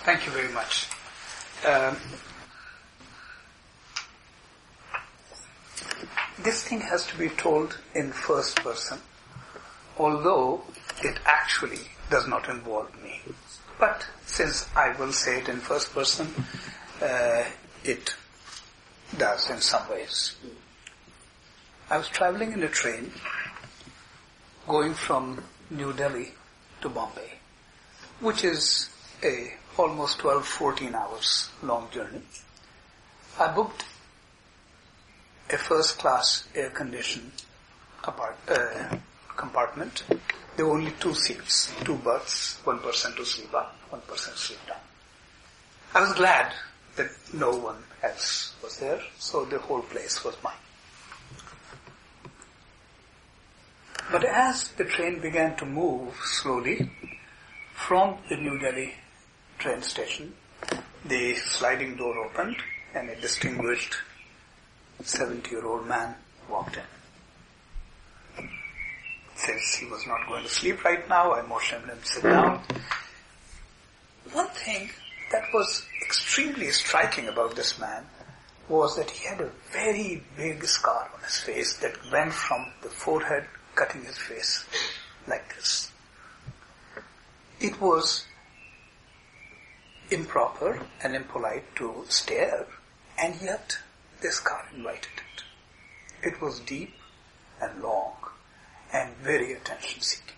Thank you very much. This thing has to be told in first person, although it actually does not involve me. But since I will say it in first person, it does in some ways. I was traveling in a train going from New Delhi to Bombay, which is a almost 12-14 hours long journey. I booked a first-class air-conditioned compartment. There were only 2 seats, 2 berths, one person to sleep up, one person to sleep down. I was glad that no one else was there, so the whole place was mine. But as the train began to move slowly from the New Delhi train station, the sliding door opened and a distinguished 70-year-old man walked in. Since he was not going to sleep right now, I motioned him to sit down. One thing that was extremely striking about this man was that he had a very big scar on his face that went from the forehead, cutting his face like this. It was improper and impolite to stare, and yet the scar invited it. It was deep and long and very attention-seeking.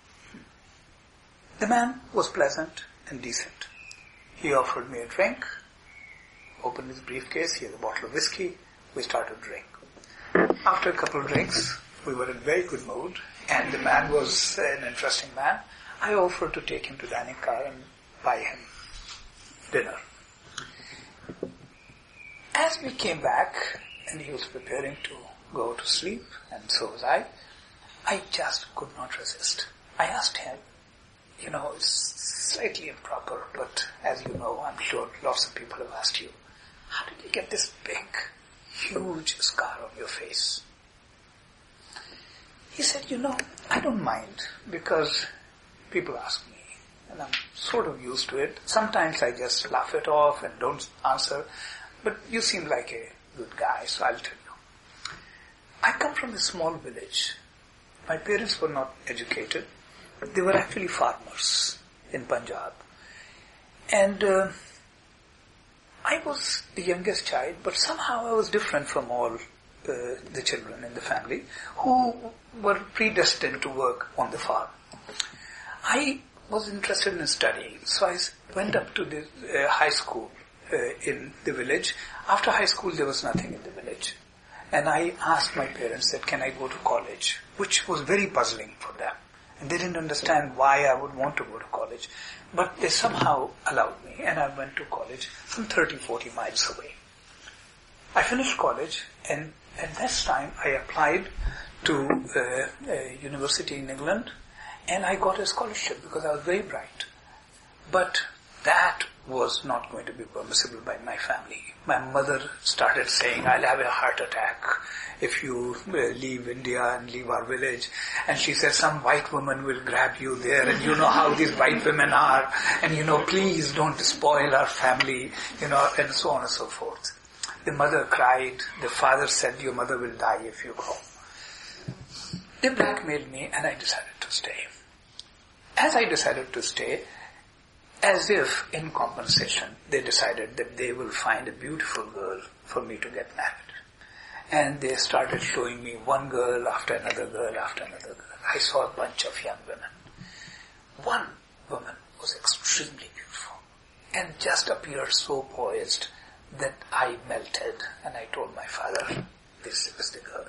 The man was pleasant and decent. He offered me a drink, opened his briefcase, he had a bottle of whiskey, we started to drink. After a couple of drinks, we were in very good mood, and the man was an interesting man. I offered to take him to the dining car and buy him dinner. As we came back, and he was preparing to go to sleep, and so was I just could not resist. I asked him, it's slightly improper, but as you know, I'm sure lots of people have asked you, how did you get this big, huge scar on your face? He said, I don't mind, because people ask me, and I'm sort of used to it. Sometimes I just laugh it off and don't answer, but you seem like a good guy, so I'll tell you. I come from a small village. My parents were not educated. They were actually farmers in Punjab. And I was the youngest child, but somehow I was different from all the children in the family who were predestined to work on the farm. I was interested in studying, so I went up to the high school in the village. After high school, there was nothing in the village. And I asked my parents that, can I go to college? Which was very puzzling for them. And they didn't understand why I would want to go to college. But they somehow allowed me, and I went to college some 30-40 miles away. I finished college, and at this time I applied to a university in England, and I got a scholarship because I was very bright. But that was not going to be permissible by my family. My mother started saying, I'll have a heart attack if you leave India and leave our village. And she said, some white woman will grab you there, and you know how these white women are, and please don't spoil our family, and so on and so forth. The mother cried. The father said, your mother will die if you go. They blackmailed me, and I decided to stay. As I decided to stay, as if in compensation, they decided that they will find a beautiful girl for me to get married. And they started showing me one girl after another girl after another girl. I saw a bunch of young women. One woman was extremely beautiful and just appeared so poised that I melted, and I told my father, this is the girl.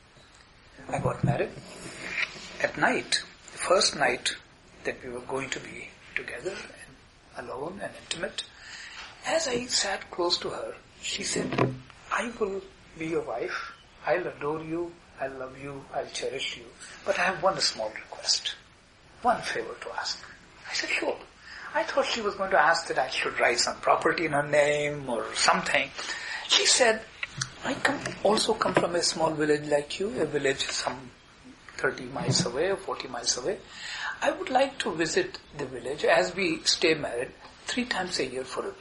I got married. At night, the first night that we were going to be together and alone and intimate, as I sat close to her, she said, I will be your wife, I'll adore you, I'll love you, I'll cherish you, but I have one small request, one favor to ask. I said, sure. I thought she was going to ask that I should write some property in her name or something. She said, I also come from a small village like you, a village some 30 miles away or 40 miles away. I would like to visit the village as we stay married. 3 times a year for a week.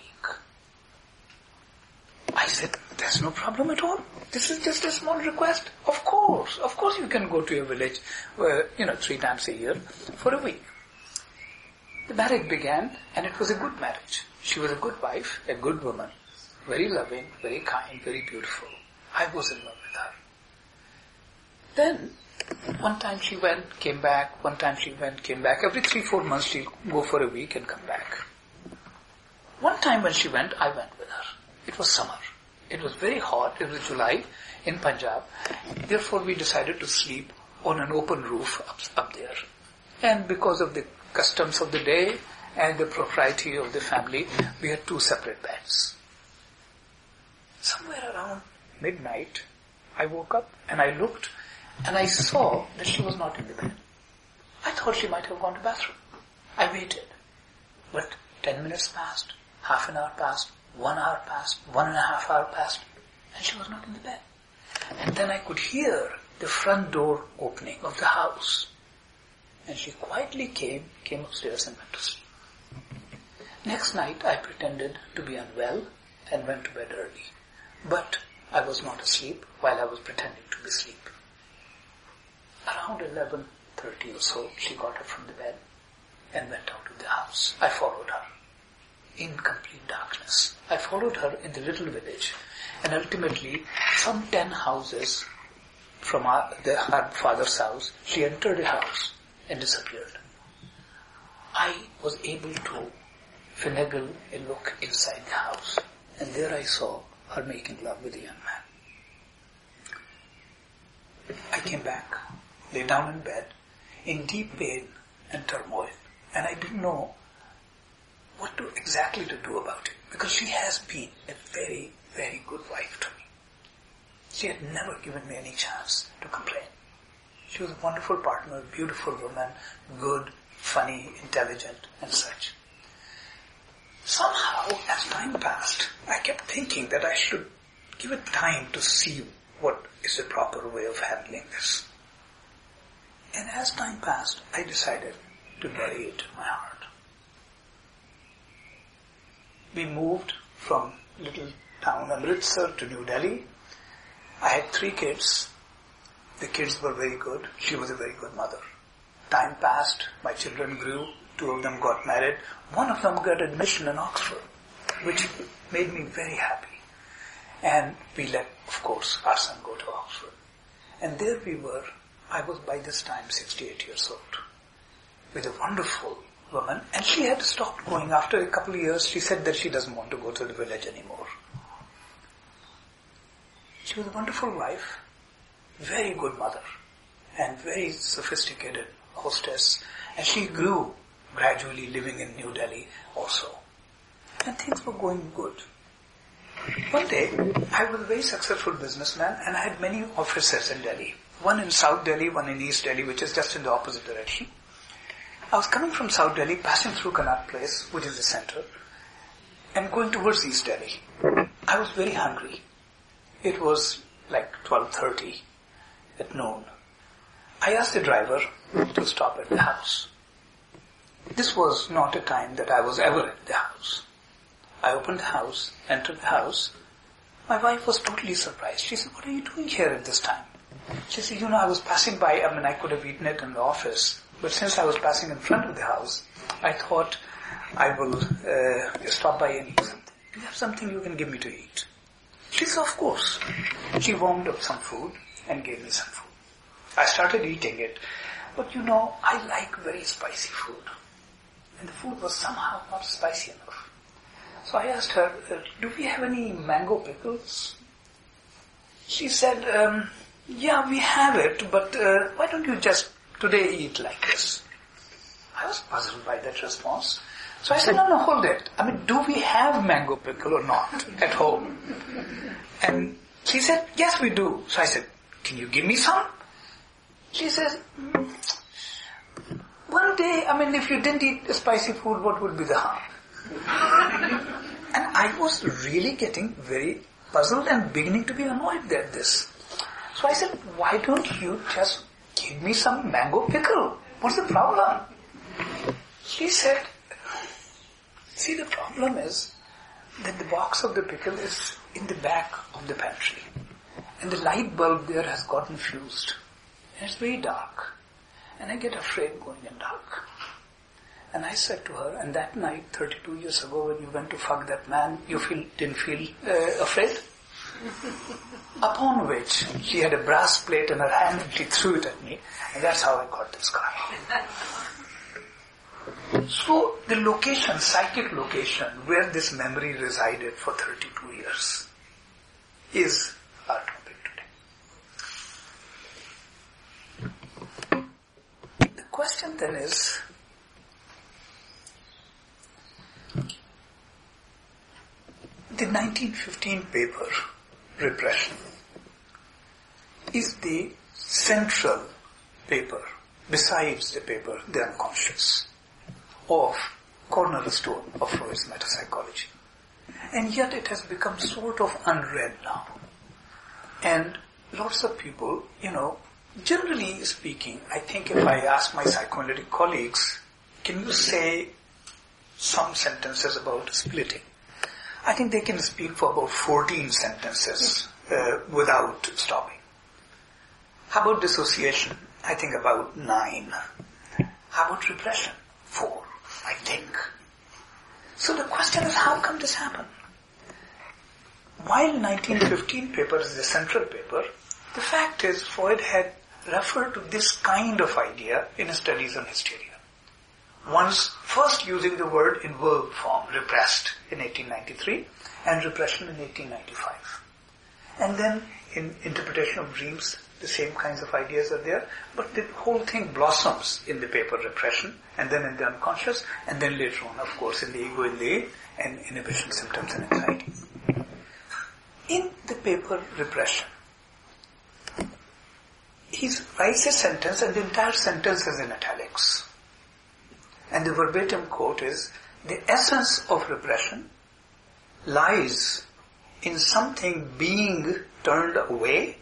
I said, there's no problem at all. This is just a small request. Of course you can go to your village, 3 times a year for a week. The marriage began, and it was a good marriage. She was a good wife, a good woman, very loving, very kind, very beautiful. I was in love with her. Then, one time she went, came back, one time she went, came back. Every 3-4 months she'll go for a week and come back. One time when she went, I went with her. It was summer. It was very hot. It was July in Punjab. Therefore, we decided to sleep on an open roof up there. And because of the customs of the day and the propriety of the family, we had 2 separate beds. Somewhere around midnight, I woke up and I looked and I saw that she was not in the bed. I thought she might have gone to the bathroom. I waited. But 10 minutes passed, half an hour passed, 1 hour passed, 1.5 hours passed, and she was not in the bed. And then I could hear the front door opening of the house. And she quietly came upstairs and went to sleep. Next night I pretended to be unwell and went to bed early. But I was not asleep while I was pretending to be asleep. Around 11:30 or so, she got up from the bed and went out of the house. I followed her. In complete darkness. I followed her in the little village, and ultimately, some 10 houses from her father's house, she entered the house and disappeared. I was able to finagle a look inside the house, and there I saw her making love with a young man. I came back, lay down in bed, in deep pain and turmoil, and I didn't know what exactly to do about it, because she has been a very, very good wife to me. She had never given me any chance to complain. She was a wonderful partner, beautiful woman, good, funny, intelligent, and such. Somehow, as time passed, I kept thinking that I should give it time to see what is the proper way of handling this. And as time passed, I decided to bury it in my heart. We moved from little town Amritsar to New Delhi. I had 3 kids. The kids were very good. She was a very good mother. Time passed. My children grew. 2 of them got married. One of them got admission in Oxford, which made me very happy. And we let, of course, our son go to Oxford. And there we were. I was by this time 68 years old, with a wonderful woman, and she had stopped going. After a couple of years, she said that she doesn't want to go to the village anymore. She was a wonderful wife, very good mother, and very sophisticated hostess, and she grew gradually living in New Delhi also. And things were going good. One day, I was a very successful businessman, and I had many offices in Delhi. One in South Delhi, one in East Delhi, which is just in the opposite direction. I was coming from South Delhi, passing through Connaught Place, which is the center, and going towards East Delhi. I was very hungry. It was like 12:30 at noon. I asked the driver to stop at the house. This was not a time that I was ever at the house. I opened the house, entered the house. My wife was totally surprised. She said, "What are you doing here at this time?" She said, I was passing by. I could have eaten it in the office. But since I was passing in front of the house, I thought I will stop by and eat something. Do you have something you can give me to eat? She said, of course. She warmed up some food and gave me some food. I started eating it. But I like very spicy food. And the food was somehow not spicy enough. So I asked her, do we have any mango pickles? She said, yeah, we have it, but why don't you just today eat like this? I was puzzled by that response. So I said, no, hold it. Do we have mango pickle or not at home? And she said, yes, we do. So I said, can you give me some? She says, one day, if you didn't eat spicy food, what would be the harm? And I was really getting very puzzled and beginning to be annoyed at this. So I said, why don't you just give me some mango pickle? What's the problem? She said, See, the problem is that the box of the pickle is in the back of the pantry. And the light bulb there has gotten fused. And it's very dark. And I get afraid going in dark. And I said to her, and that night, 32 years ago, when you went to fuck that man, you didn't feel afraid? Upon which, she had a brass plate in her hand and she threw it at me. And that's how I got this scar. So, the location, psychic location, where this memory resided for 32 years is our topic today. The question then is, the 1915 paper, Repression, is the central paper, besides the paper, The Unconscious, of cornerstone of Freud's metapsychology. And yet it has become sort of unread now. And lots of people, generally speaking, I think if I ask my psychoanalytic colleagues, can you say some sentences about splitting? I think they can speak for about 14 sentences without stopping. How about dissociation? I think about 9. How about repression? 4, I think. So the question is, how come this happened? While 1915 paper is the central paper, the fact is Freud had referred to this kind of idea in his studies on hysteria. Once first using the word in verb form, repressed in 1893 and repression in 1895. And then in interpretation of dreams, the same kinds of ideas are there, but the whole thing blossoms in the paper Repression, and then in the unconscious, and then later on, of course, in the ego, in the and inhibition symptoms and anxiety. In the paper Repression, he writes a sentence, and the entire sentence is in italics. And the verbatim quote is, the essence of repression lies in something being turned away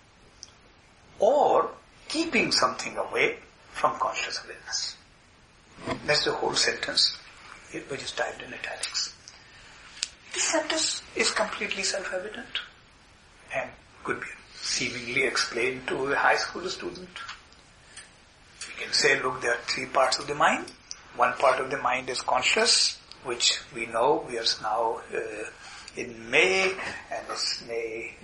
or keeping something away from conscious awareness. That's the whole sentence, which is typed in italics. This sentence is completely self-evident and could be seemingly explained to a high school student. We can say, look, there are 3 parts of the mind. One part of the mind is conscious, which we know we are now in May, and it's May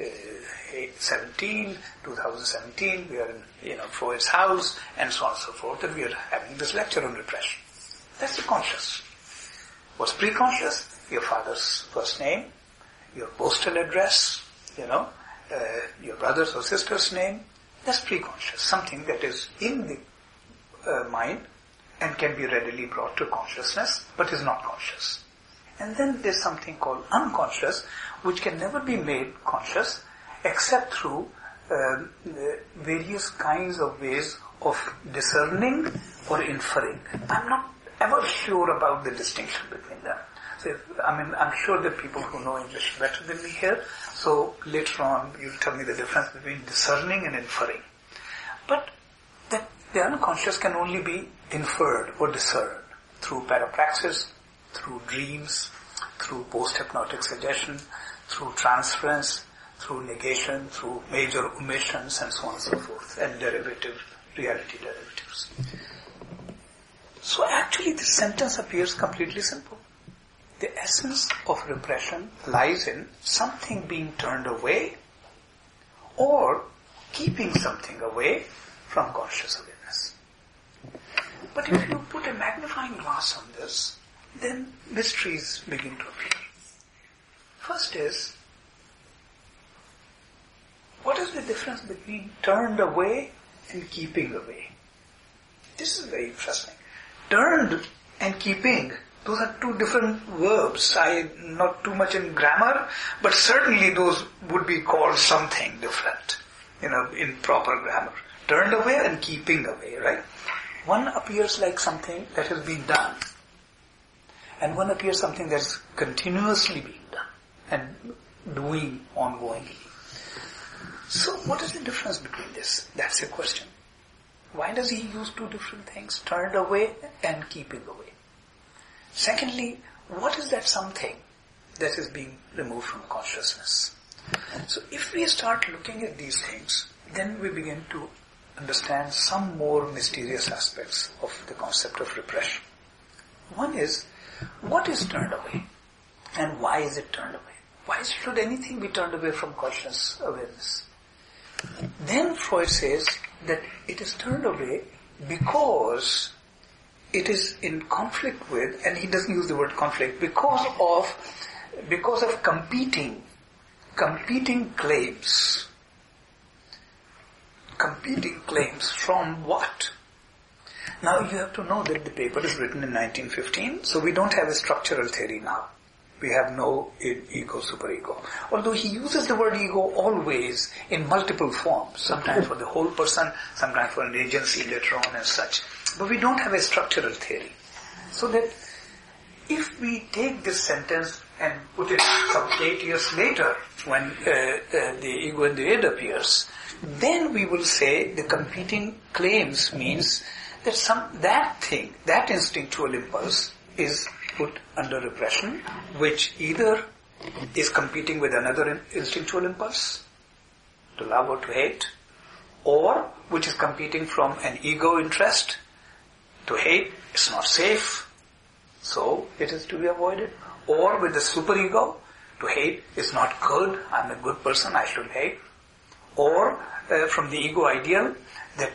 2017, we are in Freud's house, and so on and so forth, and we are having this lecture on repression. That's the conscious. What's pre-conscious? Your father's first name, your postal address, your brother's or sister's name. That's pre-conscious, something that is in the mind and can be readily brought to consciousness, but is not conscious. And then there's something called unconscious, which can never be made conscious except through various kinds of ways of discerning or inferring. I'm not ever sure about the distinction between them. So I'm sure there are people who know English better than me here, so later on you'll tell me the difference between discerning and inferring. But the unconscious can only be inferred or discerned through parapraxis, through dreams, through post-hypnotic suggestion, through transference, through negation, through major omissions, and so on and so forth, and reality derivatives. So actually this sentence appears completely simple. The essence of repression lies in something being turned away or keeping something away from conscious awareness. But if you put a magnifying glass on this, then mysteries begin to appear. First is, what is the difference between turned away and keeping away? This is very interesting. Turned and keeping, those are 2 different verbs. I'm not too much in grammar, but certainly those would be called something different, in proper grammar. Turned away and keeping away, right? One appears like something that has been done, and one appears something that's continuously being done and doing ongoingly. So what is the difference between this? That's the question. Why does he use 2 different things, turned away and keeping away? Secondly, what is that something that is being removed from consciousness? So if we start looking at these things, then we begin to understand some more mysterious aspects of the concept of repression. One is, what is turned away? And why is it turned away? Why should anything be turned away from conscious awareness? Then Freud says that it is turned away because it is in conflict with, and he doesn't use the word conflict, because of competing claims. Competing claims from what? Now you have to know that the paper is written in 1915, so we don't have a structural theory now. We have no ego, superego. Although he uses the word ego always in multiple forms, sometimes for the whole person, sometimes for an agency later on and such. But we don't have a structural theory. So that if we take this sentence and put it some 8 years later, when the ego in the id appears, then we will say the competing claims means that that instinctual impulse is put under repression, which either is competing with another instinctual impulse, to love or to hate, or which is competing from an ego interest, to hate, it's not safe, so it is to be avoided, or with the superego, to hate is not good, I'm a good person, I should hate, or from the ego ideal, that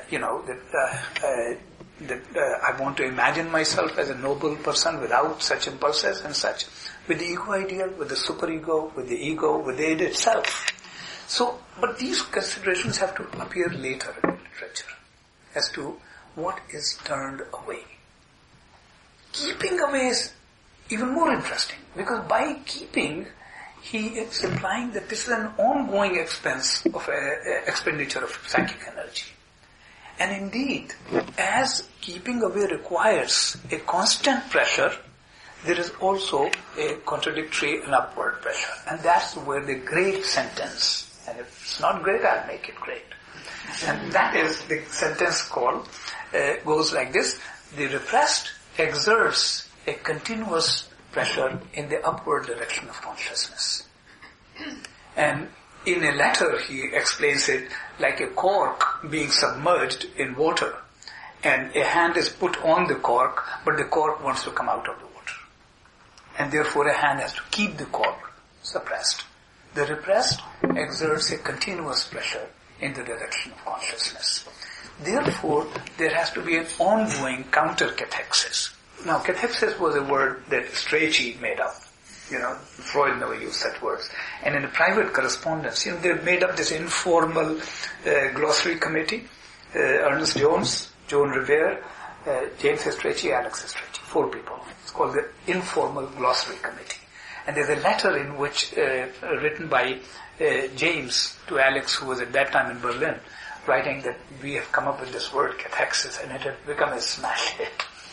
I want to imagine myself as a noble person without such impulses and such. With the ego ideal, with the superego, with the ego, with the id itself. So, but these considerations have to appear later in literature as to what is turned away. Keeping away is even more interesting, because by keeping, he is implying that this is an ongoing expenditure of psychic energy. And indeed, as keeping away requires a constant pressure, there is also a contradictory and upward pressure. And that's where the great sentence, and if it's not great, I'll make it great. And that is the sentence called, goes like this: the repressed exerts a continuous pressure in the upward direction of consciousness. And in a letter, he explains it like a cork being submerged in water, and a hand is put on the cork, but the cork wants to come out of the water. And therefore a hand has to keep the cork suppressed. The repressed exerts a continuous pressure in the direction of consciousness. Therefore, there has to be an ongoing counter-cathexis. Now, cathexis was a word that Strachey made up. Freud never used such words. And in a private correspondence, they made up this informal glossary committee. Ernest Jones, Joan Revere, James Strachey, Alex Strachey, 4 people. It's called the Informal Glossary Committee. And there's a letter in which, written by James to Alex, who was at that time in Berlin, writing that we have come up with this word cathexis, and it had become a smash hit.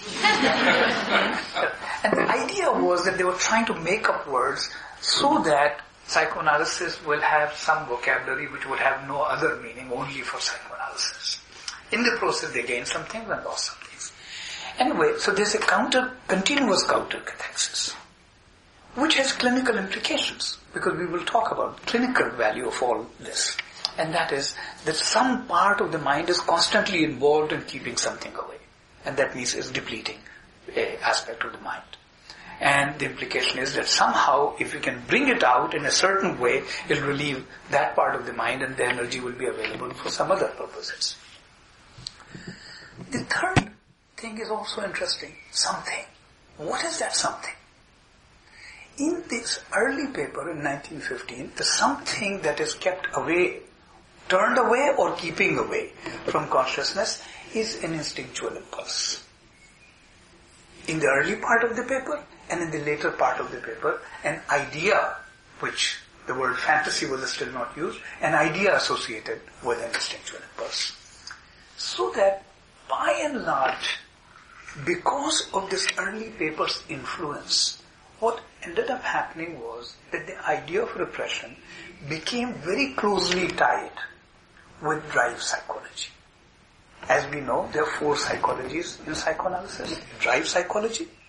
And the idea was that they were trying to make up words so that psychoanalysis will have some vocabulary which would have no other meaning, only for psychoanalysis. In the process they gained some things and lost some things. Anyway, so there's a continuous counter-cathexis, which has clinical implications, because we will talk about clinical value of all this. And that is that some part of the mind is constantly involved in keeping something away. And that means it's depleting an aspect of the mind. And the implication is that somehow, if we can bring it out in a certain way, it'll relieve that part of the mind, and the energy will be available for some other purposes. The third thing is also interesting. Something. What is that something? In this early paper in 1915, the something that is kept away, turned away or keeping away from consciousness is an instinctual impulse. In the early part of the paper and in the later part of the paper, an idea, which the word fantasy was still not used, an idea associated with an instinctual impulse. So that by and large, because of this early paper's influence, what ended up happening was that the idea of repression became very closely tied with drive psychology. As we know, there are 4 psychologies in psychoanalysis. Drive psychology,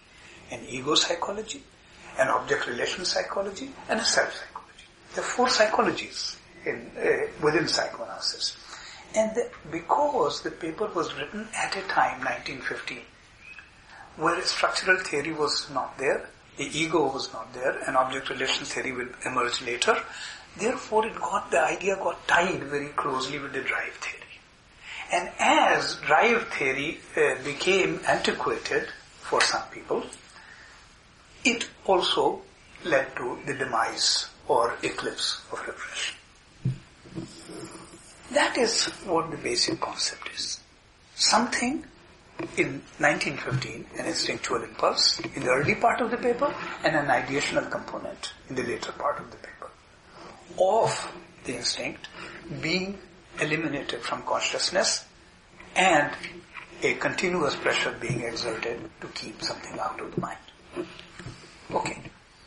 an ego psychology, an object relation psychology, and a self psychology. There are 4 psychologies within psychoanalysis. And because the paper was written at a time, 1915, where structural theory was not there, the ego was not there, and object relation theory will emerge later, therefore the idea got tied very closely with the drive theory. And as drive theory became antiquated for some people, it also led to the demise or eclipse of repression. That is what the basic concept is. Something in 1915, an instinctual impulse in the early part of the paper, and an ideational component in the later part of the paper, of the instinct being eliminated from consciousness and a continuous pressure being exerted to keep something out of the mind. Okay.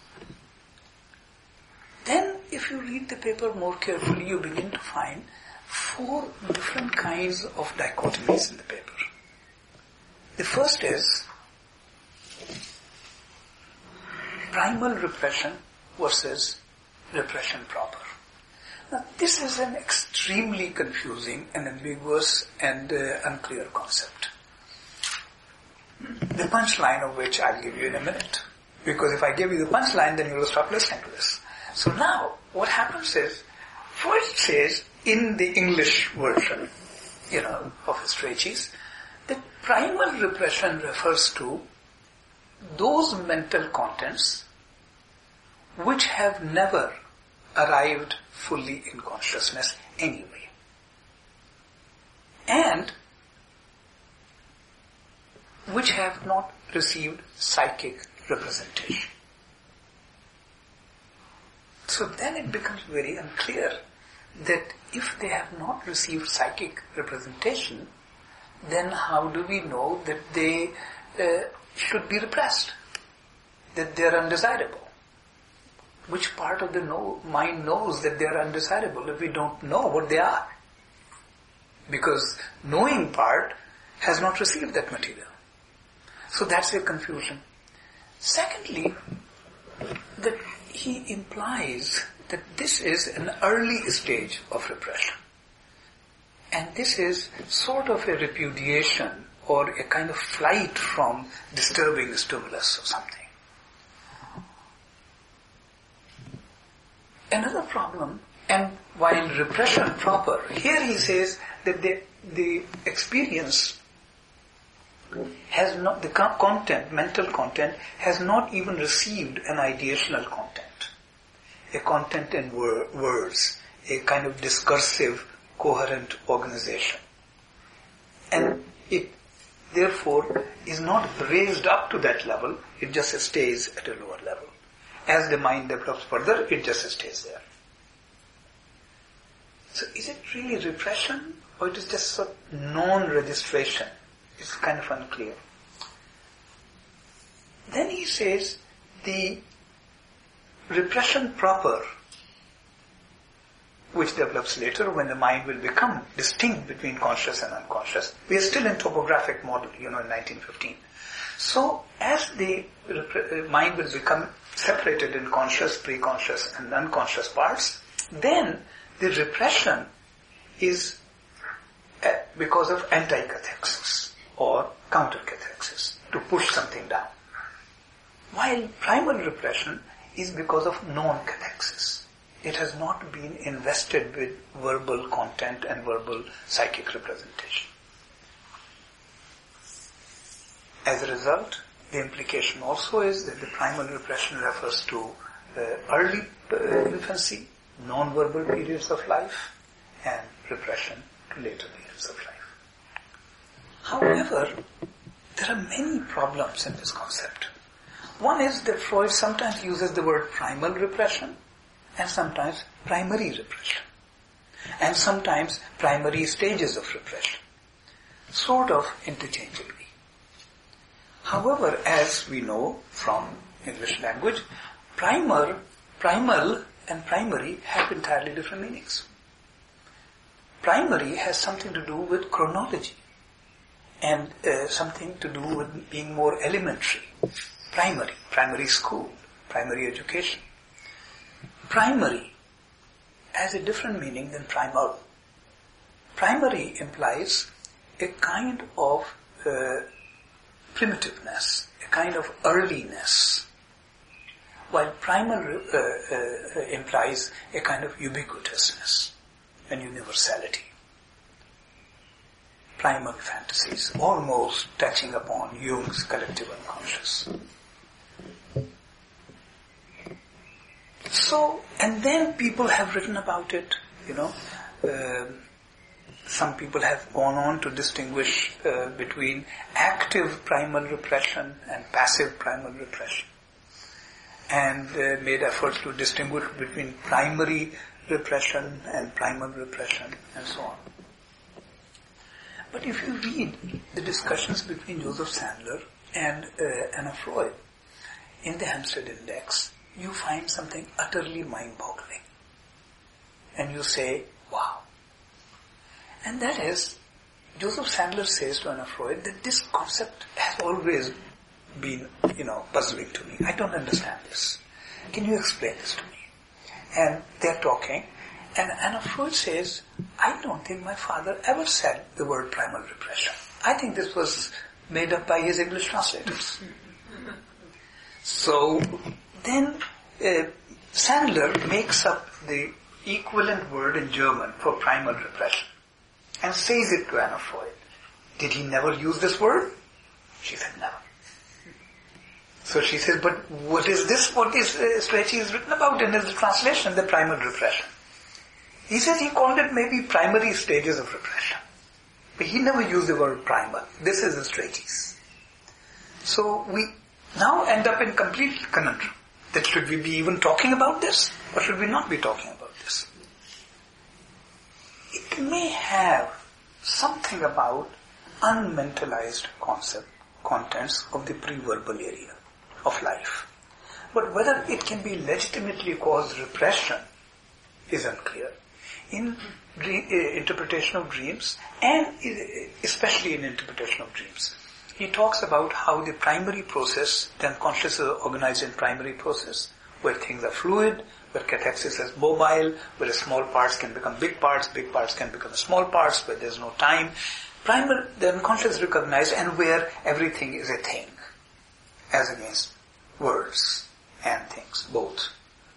Then, if you read the paper more carefully, you begin to find 4 different kinds of dichotomies in the paper. The first is primal repression versus repression proper. Now, this is an extremely confusing and ambiguous and unclear concept. The punchline of which I'll give you in a minute. Because if I give you the punchline, then you will stop listening to this. So now, what happens is, first says, in the English version, of Strachey's, that primal repression refers to those mental contents which have never arrived fully in consciousness anyway. And which have not received psychic representation. So then it becomes very unclear that if they have not received psychic representation, then how do we know that they should be repressed, that they are undesirable? Which part of the mind knows that they are undesirable if we don't know what they are? Because knowing part has not received that material. So that's a confusion. Secondly, that he implies that this is an early stage of repression. And this is sort of a repudiation or a kind of flight from disturbing stimulus or something. Another problem, and while repression proper, here he says that the experience has not, the content, mental content, has not even received an ideational content. A content in words, a kind of discursive, coherent organization. And it, therefore, is not raised up to that level, it just stays at a lower level. As the mind develops further, it just stays there. So is it really repression, or it is just sort of non-registration? It's kind of unclear. Then he says the repression proper, which develops later when the mind will become distinct between conscious and unconscious. We are still in topographic model, in 1915. So as the mind will become separated in conscious, pre-conscious and unconscious parts, then the repression is because of anti-cathexis or counter-cathexis, to push something down. While primal repression is because of non-cathexis. It has not been invested with verbal content and verbal psychic representation. As a result, the implication also is that the primal repression refers to early infancy, non-verbal periods of life, and repression to later periods of life. However, there are many problems in this concept. One is that Freud sometimes uses the word primal repression and sometimes primary repression, and sometimes primary stages of repression, sort of interchangeably. However, as we know from English language, primal and primary have entirely different meanings. Primary has something to do with chronology and something to do with being more elementary. primary school, primary education. Primary has a different meaning than primal. Primary implies a kind of primitiveness, a kind of earliness, while primal implies a kind of ubiquitousness and universality. Primal fantasies, almost touching upon Jung's collective unconscious. So, and then people have written about it, some people have gone on to distinguish between active primal repression and passive primal repression, and made efforts to distinguish between primary repression and primal repression and so on. But if you read the discussions between Joseph Sandler and Anna Freud in the Hampstead Index, you find something utterly mind-boggling. And you say, wow. And that is, Joseph Sandler says to Anna Freud that this concept has always been, puzzling to me. I don't understand this. Can you explain this to me? And they're talking, and Anna Freud says, I don't think my father ever said the word primal repression. I think this was made up by his English translators. So then Sandler makes up the equivalent word in German for primal repression and says it to Anna Freud. Did he never use this word? She said never. So she says, but what is this? What is Strachey is written about in his translation, the primal repression? He says he called it maybe primary stages of repression. But he never used the word primal. This is the Strachey's. So we now end up in complete conundrum. That should we be even talking about this? Or should we not be talking about this? It may have something about unmentalized contents of the pre-verbal area of life. But whether it can be legitimately called repression is unclear. In interpretation of dreams, and especially in interpretation of dreams, he talks about how the primary process, then consciousness is organized in primary process, where things are fluid, where cathexis is mobile, where small parts can become big parts can become small parts, where there's no time. The unconscious is recognized, and where everything is a thing, as against words and things, both.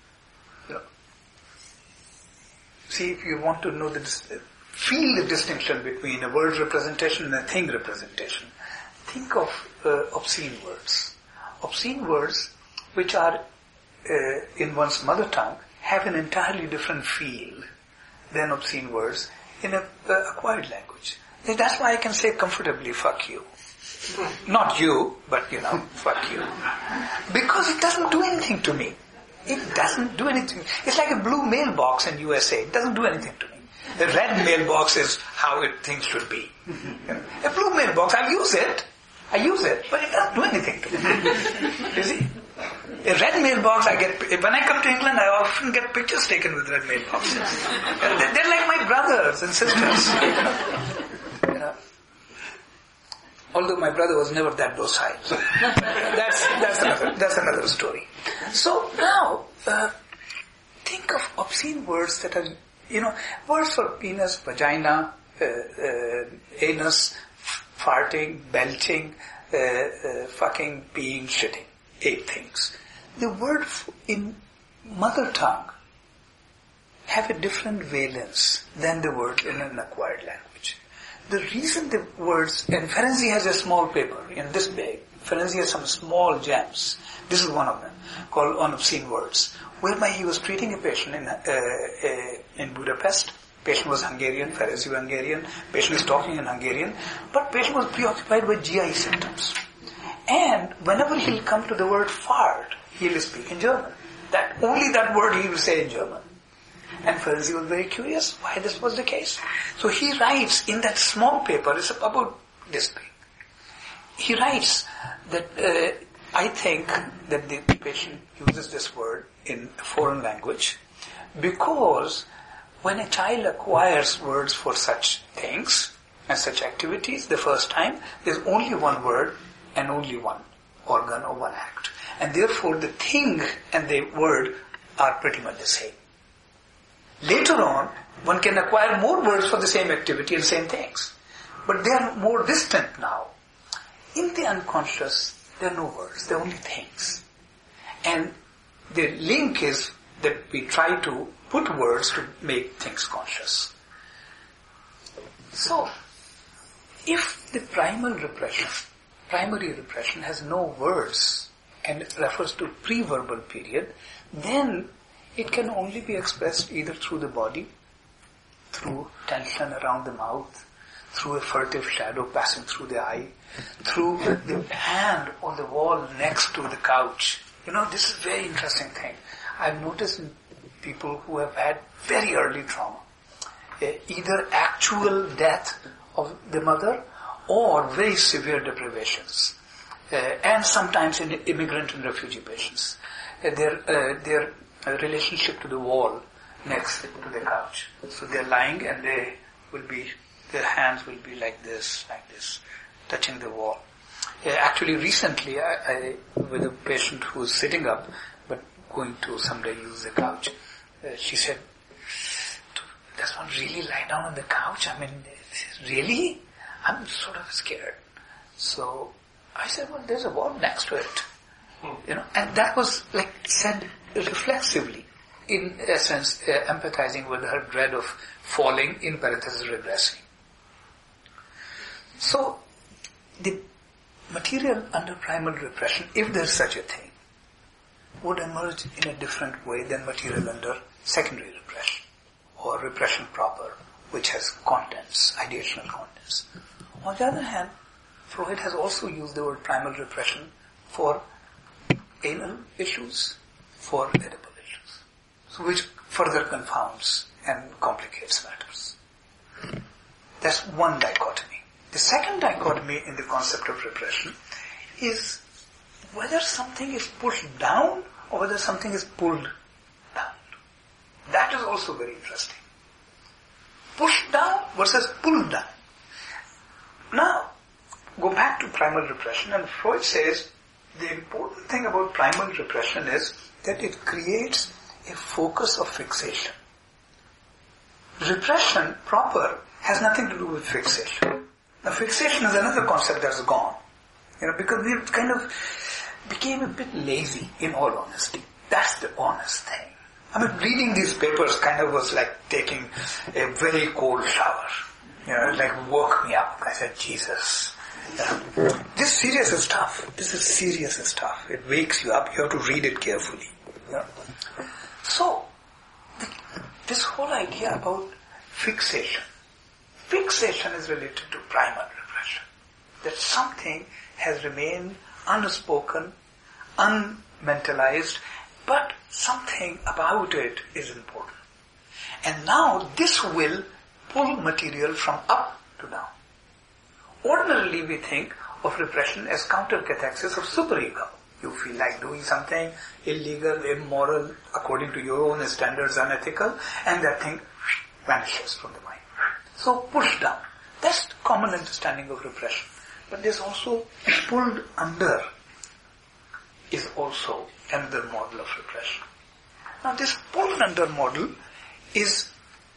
See, if you want to know feel the distinction between a word representation and a thing representation, think of obscene words. Obscene words, which are in one's mother tongue, have an entirely different feel than obscene words in an acquired language. That's why I can say comfortably, fuck you. Not you, but fuck you. Because it doesn't do anything to me. It doesn't do anything. It's like a blue mailbox in USA. It doesn't do anything to me. The red mailbox is how things should be. A blue mailbox, I use it, but it doesn't do anything to me. You see? A red mailbox, when I come to England, I often get pictures taken with red mailboxes. They're like my brothers and sisters. Although my brother was never that docile. That's another story. So now, think of obscene words that are, words for penis, vagina, anus, farting, belching, fucking, peeing, shitting. 8 things. The word in mother tongue have a different valence than the word in an acquired language. The reason the words, and Ferenczi has a small paper in this big. Ferenczi has some small gems. This is one of them, called On Obscene Words, whereby he was treating a patient in Budapest. Patient was Hungarian, Ferenczi was Hungarian. Patient is talking in Hungarian, but patient was preoccupied with GI symptoms. And whenever he'll come to the word fart, he'll speak in German. Only that word he will say in German. And Ferenczi was very curious why this was the case. So he writes in that small paper, it's about this big. He writes that I think that the patient uses this word in a foreign language because when a child acquires words for such things and such activities the first time, there's only one word and only one organ or one act. And therefore the thing and the word are pretty much the same. Later on, one can acquire more words for the same activity and same things. But they are more distant now. In the unconscious, there are no words, there are only things. And the link is that we try to put words to make things conscious. So, if the primary repression has no words and refers to pre-verbal period, then it can only be expressed either through the body, through tension around the mouth, through a furtive shadow passing through the eye, through the hand on the wall next to the couch. This is a very interesting thing. I've noticed in people who have had very early trauma, either actual death of the mother or very severe deprivations, and sometimes in immigrant and refugee patients. Their relationship to the wall next to the couch. So they're lying and their hands will be like this, touching the wall. Actually recently, I with a patient who's sitting up, but going to someday use the couch, she said, does one really lie down on the couch? I mean, really? I'm sort of scared. So I said, well, there's a wall next to it. And that was said reflexively, in essence, empathizing with her dread of falling, in parenthesis, regressing. So, the material under primal repression, if there's such a thing, would emerge in a different way than material under secondary repression, or repression proper, which has contents, ideational contents. On the other hand, Freud has also used the word primal repression for anal issues, for edible issues, so which further confounds and complicates matters. That's one dichotomy. The second dichotomy in the concept of repression is whether something is pushed down or whether something is pulled down. That is also very interesting. Pushed down versus pulled down. Now, go back to primal repression, and Freud says the important thing about primal repression is that it creates a focus of fixation. Repression proper has nothing to do with fixation. Now, fixation is another concept that's gone. Because we kind of became a bit lazy, in all honesty. That's the honest thing. I mean, reading these papers kind of was like taking a very cold shower. Woke me up. I said, Jesus. This serious stuff. This is serious stuff. It wakes you up. You have to read it carefully. So, this whole idea about fixation. Fixation is related to primal repression. That something has remained unspoken, unmentalized, but something about it is important. And now this will pull material from up to down. Ordinarily we think of repression as counter-cathexis of superego. You feel like doing something illegal, immoral, according to your own standards, unethical, and that thing vanishes from the mind. So push down. That's the common understanding of repression. But there's also pulled under is also another model of repression. Now this pulled under model is,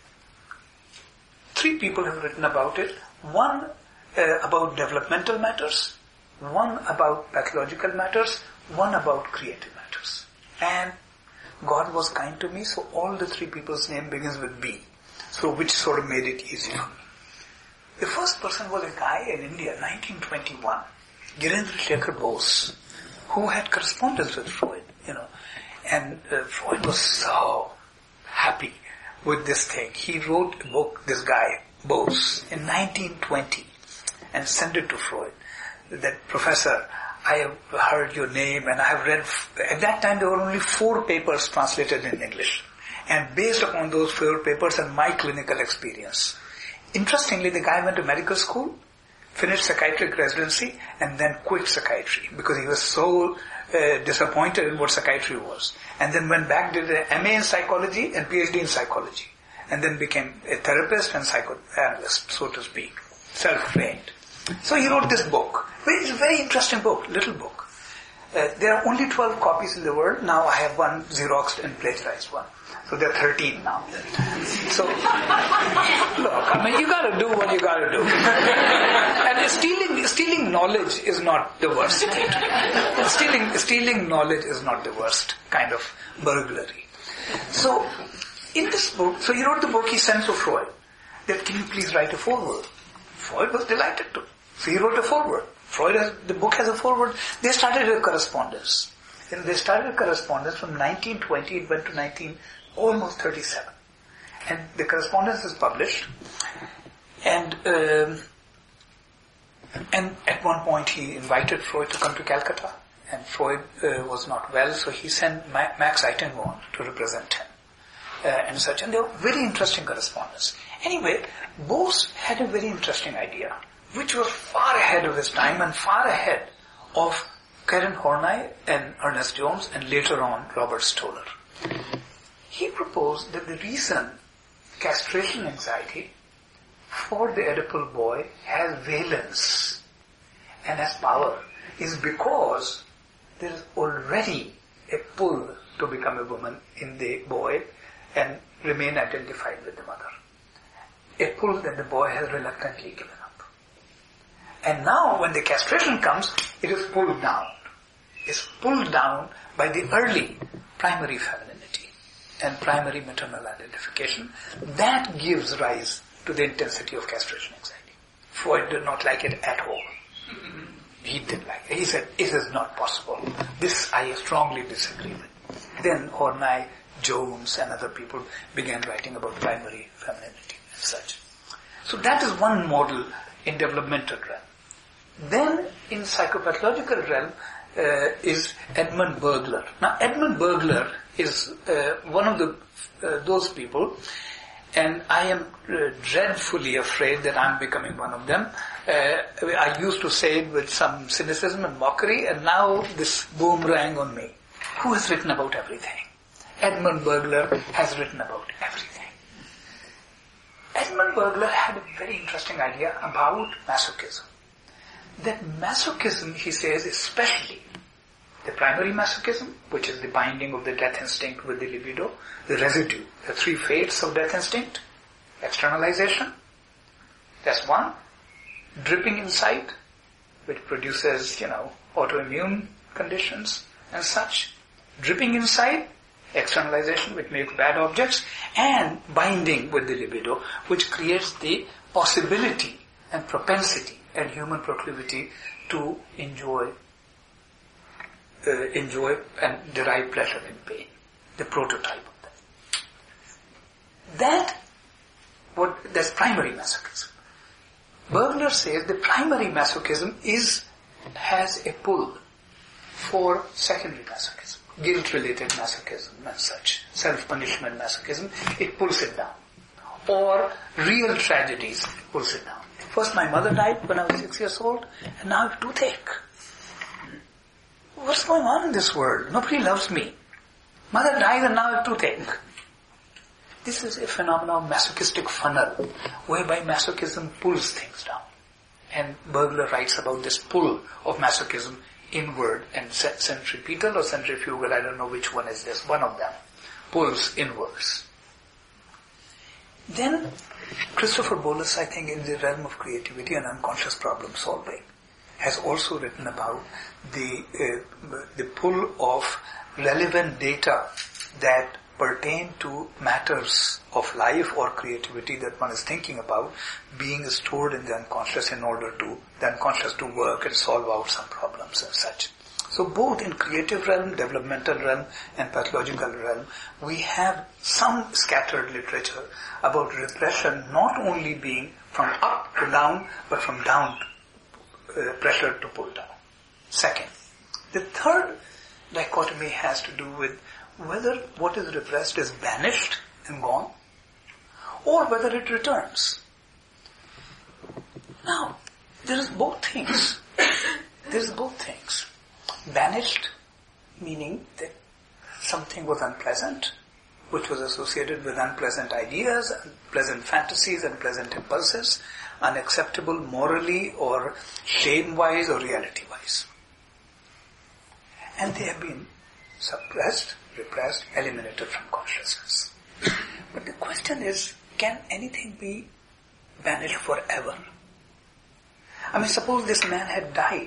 3 people have written about it. One about developmental matters, one about pathological matters, one about creative matters. And God was kind to me, so all the 3 people's name begins with B. So which sort of made it easy for me. The first person was a guy in India, 1921, Girendra Shekhar Bose, who had correspondence with Freud, and Freud was so happy with this thing. He wrote a book, this guy, Bose, in 1920, and sent it to Freud. That, Professor, I have heard your name and I have read, at that time there were only 4 papers translated in English. And based upon those 4 papers and my clinical experience. Interestingly, the guy went to medical school, finished psychiatric residency, and then quit psychiatry because he was so disappointed in what psychiatry was. And then went back, did an MA in psychology and PhD in psychology. And then became a therapist and psychoanalyst, so to speak, self-trained. So he wrote this book. It's a very interesting book, little book. There are only 12 copies in the world. Now I have one Xeroxed and plagiarized one. So there are 13 now. So, look, I mean, you gotta do what you gotta do. And stealing knowledge is not the worst thing. Stealing knowledge is not the worst kind of burglary. So, in this book, so he wrote the book, he sent to Freud, that can you please write a foreword? Freud was delighted to. So he wrote a foreword. The book has a foreword. They started a correspondence. And they started a correspondence from 1920, it went to almost 37. And the correspondence is published. And at one point he invited Freud to come to Calcutta. And Freud was not well, so he sent Max Eitenborn to represent him. And such. And they were very interesting correspondence. Anyway, Bose had a very interesting idea, which was far ahead of his time and far ahead of Karen Horney and Ernest Jones and later on Robert Stoller. He proposed that the reason castration anxiety for the Oedipal boy has valence and has power is because there is already a pull to become a woman in the boy and remain identified with the mother. A pull that the boy has reluctantly given up. And now when the castration comes, it is pulled down. It's pulled down by the early primary femininity and primary maternal identification. That gives rise to the intensity of castration anxiety. Freud did not like it at all. He didn't like it. He said, it is not possible. This I strongly disagree with. Then Horney, Jones and other people began writing about primary femininity and such. So that is one model in developmental realm. Then in psychopathological realm is Edmund Bergler. Now Edmund Bergler is one of those people, and I am dreadfully afraid that I'm becoming one of them. I used to say it with some cynicism and mockery, and now this boomerang on me. Who has written about everything? Edmund Bergler has written about everything. Edmund Bergler had a very interesting idea about masochism. That masochism, he says, especially the primary masochism, which is the binding of the death instinct with the libido, the residue, the three fates of death instinct, externalization, that's one, dripping inside, which produces, autoimmune conditions and such, dripping inside, externalization, which makes bad objects, and binding with the libido, which creates the possibility and propensity and human proclivity to enjoy and derive pleasure in pain. The prototype of that. That's primary masochism. Bergler says the primary masochism has a pull for secondary masochism. Guilt-related masochism and such, self-punishment masochism, it pulls it down. Or real tragedies, it pulls it down. First my mother died when I was 6 years old, and now I have toothache. What's going on in this world? Nobody loves me. Mother died and now I have toothache. This is a phenomenon of masochistic funnel, whereby masochism pulls things down. And Bergler writes about this pull of masochism inward and centripetal or centrifugal, I don't know which one is this, one of them, pulls inwards. Then Christopher Bolus, I think, in the realm of creativity and unconscious problem solving, has also written about the pull of relevant data that pertain to matters of life or creativity that one is thinking about being stored in the unconscious in order to the unconscious to work and solve out some problems and such. So both in creative realm, developmental realm and pathological realm, we have some scattered literature about repression not only being from up to down, but from down pressure to pull down. Second, the third dichotomy has to do with whether what is repressed is banished and gone, or whether it returns. Now, there is both things. Banished, meaning that something was unpleasant, which was associated with unpleasant ideas, unpleasant fantasies, unpleasant impulses, unacceptable morally or shame-wise or reality-wise. and they have been suppressed, repressed, eliminated from consciousness. But the question is, can anything be banished forever? I mean, suppose this man had died,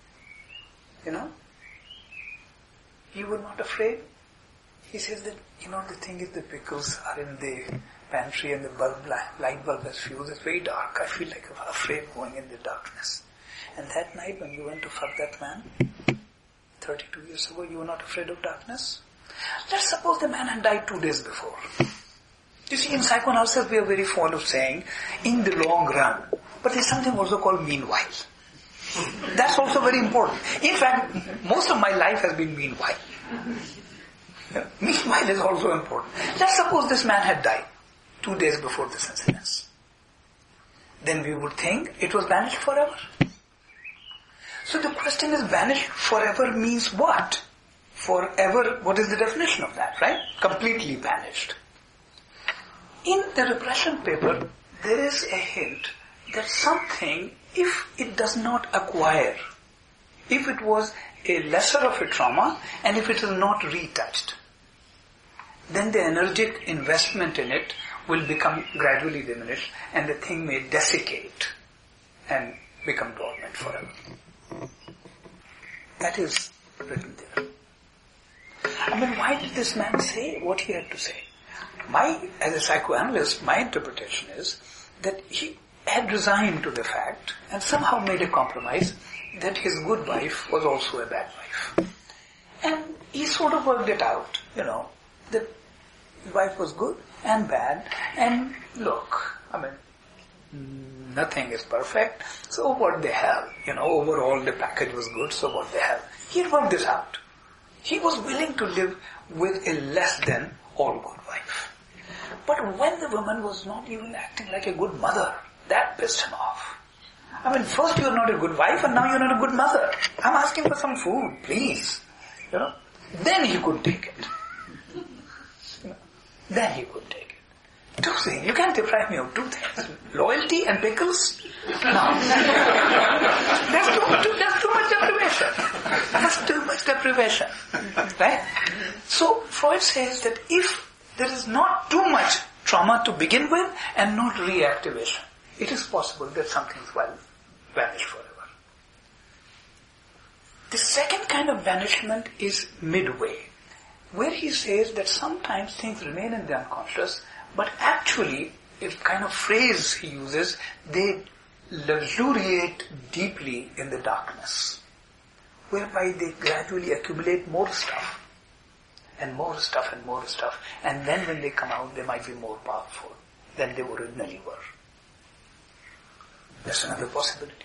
you were not afraid? He says that, the thing is the pickles are in the pantry and the light bulb has fused. It's very dark. I feel like I'm afraid going in the darkness. And that night when you went to fuck that man, 32 years ago, you were not afraid of darkness? Let's suppose the man had died 2 days before. You see, in psychoanalysis we are very fond of saying, in the long run. But there's something also called meanwhile. That's also very important. In fact, most of my life has been meanwhile. Meanwhile is also important. Let's suppose this man had died 2 days before this incident. Then we would think it was banished forever. So the question is, banished forever means what? Forever, what is the definition of that, right? Completely banished. In the repression paper, there is a hint that something, if it does not acquire, if it was a lesser of a trauma, and if it is not retouched, then the energetic investment in it will become gradually diminished, and the thing may desiccate and become dormant forever. That is written there. I mean, why did this man say what he had to say? As a psychoanalyst, my interpretation is that he had resigned to the fact and somehow made a compromise that his good wife was also a bad wife. And he sort of worked it out, that his wife was good and bad, and look, I mean, nothing is perfect, so what the hell, overall the package was good, so what the hell. He had worked this out. He was willing to live with a less than all good wife. But when the woman was not even acting like a good mother, that pissed him off. I mean, first you're not a good wife and now you're not a good mother. I'm asking for some food, please. Then he could take it. Then he could take it. 2 things. You can't deprive me of 2 things. Loyalty and pickles? No. That's too much deprivation. That's too much deprivation. Right? So Freud says that if there is not too much trauma to begin with and not reactivation, it is possible that something's vanish forever. The second kind of vanishment is midway, where he says that sometimes things remain in the unconscious, but actually, a kind of phrase he uses, they luxuriate deeply in the darkness, whereby they gradually accumulate more stuff, and more stuff and more stuff, and then when they come out, they might be more powerful than they originally were. That's another possibility.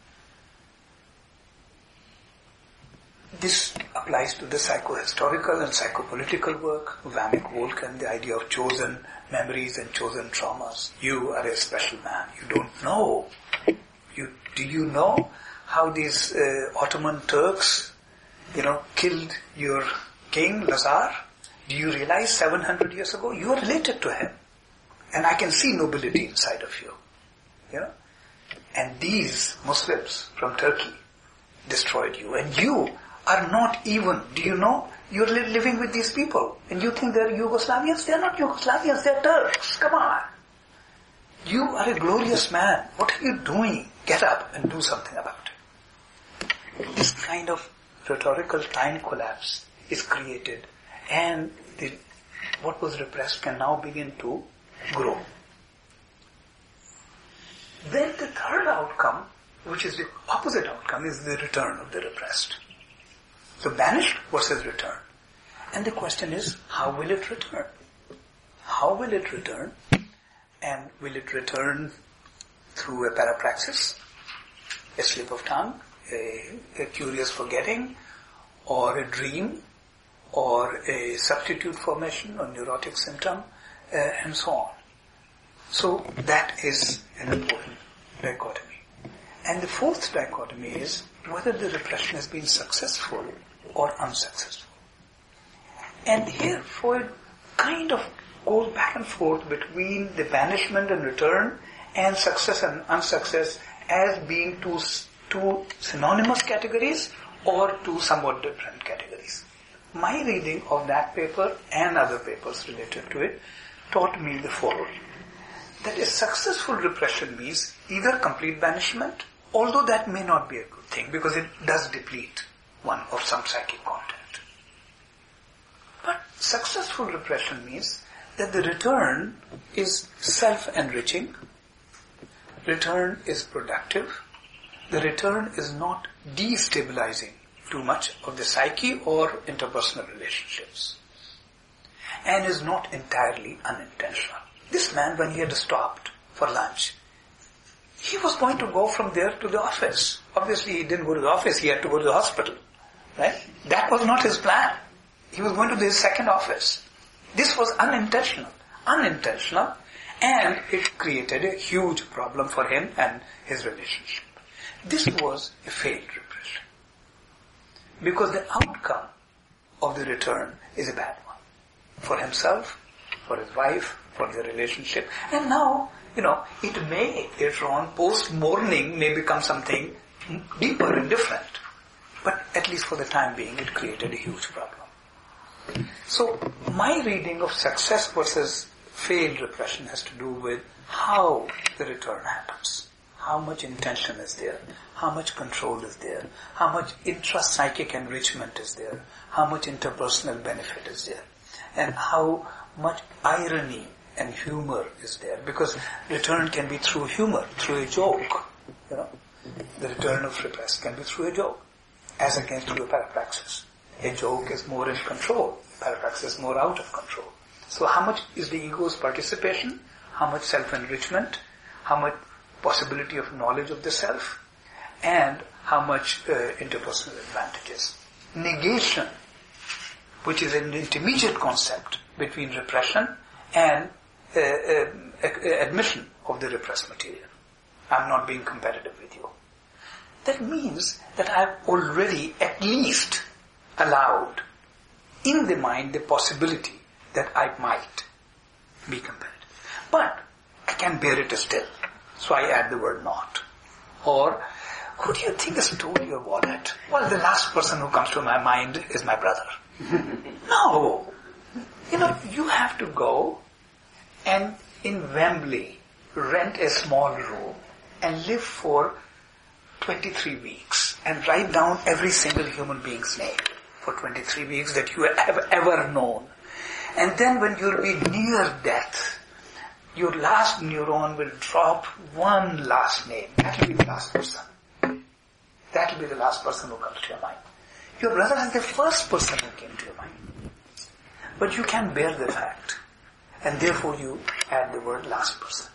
This applies to the psychohistorical and psychopolitical work of Vamek-Volkan, the idea of chosen memories and chosen traumas. You are a special man. You don't know. Do you know how these Ottoman Turks, killed your king, Lazar? Do you realize 700 years ago, you are related to him. And I can see nobility inside of you. And these Muslims from Turkey destroyed you. And you are not even, do you know, you're living with these people. And you think they're Yugoslavians? They're not Yugoslavians, they're Turks. Come on. You are a glorious man. What are you doing? Get up and do something about it. This kind of rhetorical time collapse is created, and what was repressed can now begin to grow. Then the third outcome, which is the opposite outcome, is the return of the repressed. So banished versus return. And the question is, how will it return? How will it return? And will it return through a parapraxis, a slip of tongue, a curious forgetting, or a dream, or a substitute formation or neurotic symptom, and so on. So that is an important dichotomy. And the fourth dichotomy is whether the repression has been successful or unsuccessful. And here Freud kind of goes back and forth between the banishment and return and success and unsuccess as being two synonymous categories, or two somewhat different categories. My reading of that paper and other papers related to it taught me the following. That a successful repression means either complete banishment, although that may not be a good thing because it does deplete one of some psychic content. But successful repression means that the return is self-enriching, return is productive, the return is not destabilizing too much of the psyche or interpersonal relationships, and is not entirely unintentional. This man, when he had stopped for lunch, he was going to go from there to the office. Obviously, he didn't go to the office, he had to go to the hospital. Right? That was not his plan. He was going to his second office. This was unintentional, and it created a huge problem for him and his relationship. This was a failed repression. Because the outcome of the return is a bad one. For himself, for his wife, for their relationship. And now, it may later on, post-mourning, may become something deeper and different. But at least for the time being, it created a huge problem. So, my reading of success versus failed repression has to do with how the return happens. How much intention is there? How much control is there? How much intra-psychic enrichment is there? How much interpersonal benefit is there? And how much irony and humor is there? Because return can be through humor, through a joke. The return of repressed can be through a joke, as against through a parapraxis. A joke is more in control. Parapraxis is more out of control. So how much is the ego's participation? How much self-enrichment? How much possibility of knowledge of the self? And how much interpersonal advantages? Negation, which is an intermediate concept between repression and admission of the repressed material. I'm not being competitive with you. That means that I've already at least allowed in the mind the possibility that I might be competitive. But I can bear it still. So I add the word not. Or, who do you think stole your wallet? Well, the last person who comes to my mind is my brother. No. You have to go and in Wembley rent a small room and live for 23 weeks and write down every single human being's name for 23 weeks that you have ever known. And then when you'll be near death, your last neuron will drop one last name. That will be the last person. That will be the last person who comes to your mind. Your brother is the first person who came to your mind. But you can bear the fact. And therefore you add the word last person.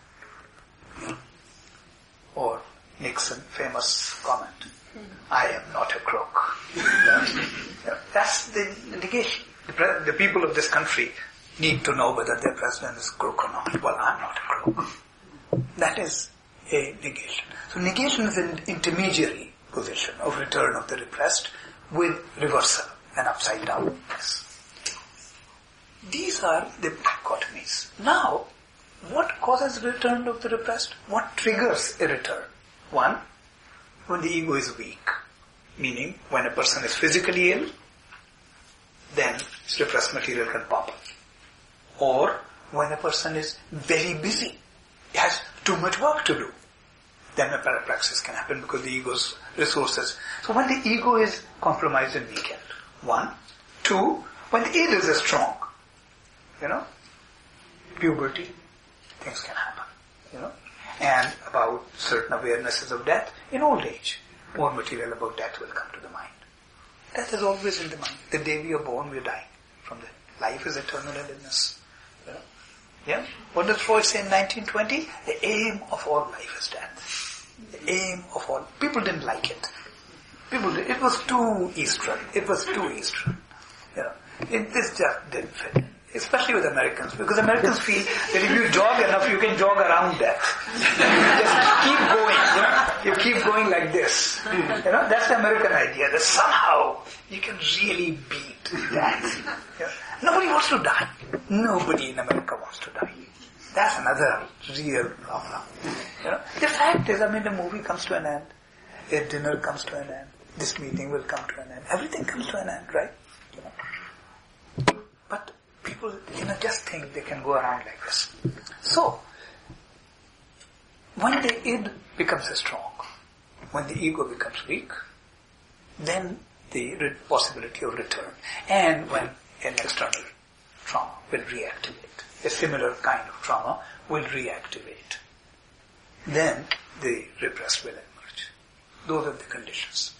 Or Nixon, famous comment, I am not a crook. That's the negation. The people of this country need to know whether their president is a crook or not. Well, I'm not a crook. That is a negation. So negation is an intermediary position of return of the repressed with reversal and upside downness. These are the dichotomies. Now, what causes return of the repressed? What triggers a return? One, when the ego is weak, meaning when a person is physically ill, then repressed material can pop up. Or when a person is very busy, has too much work to do, then a parapraxis can happen because the ego's resources. So when the ego is compromised and weakened, one. Two, when the id is strong, puberty, things can happen, and about certain awarenesses of death in old age. More material about death will come to the mind. Death is always in the mind. The day we are born, we are dying from that. Life is eternal and endless. Yeah? What does Freud say in 1920? The aim of all life is death. The aim of all. People didn't like it. It was too Eastern. This just didn't fit in. Especially with Americans, because Americans feel that if you jog enough, you can jog around death. You just keep going, You keep going like this. That's the American idea, that somehow you can really beat death. Nobody wants to die. Nobody in America wants to die. That's another real problem. The fact is, the movie comes to an end. A dinner comes to an end. this meeting will come to an end. Everything comes to an end, right? But people, just think they can go around like this. So, when the id becomes strong, when the ego becomes weak, then the possibility of return, and when an external trauma will reactivate, a similar kind of trauma will reactivate, then the repressed will emerge. Those are the conditions.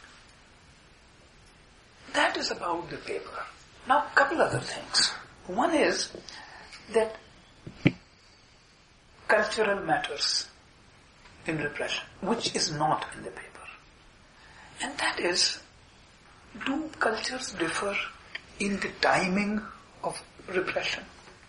That is about the paper. Now, a couple other things. One is that cultural matters in repression, which is not in the paper. And that is, do cultures differ in the timing of repression?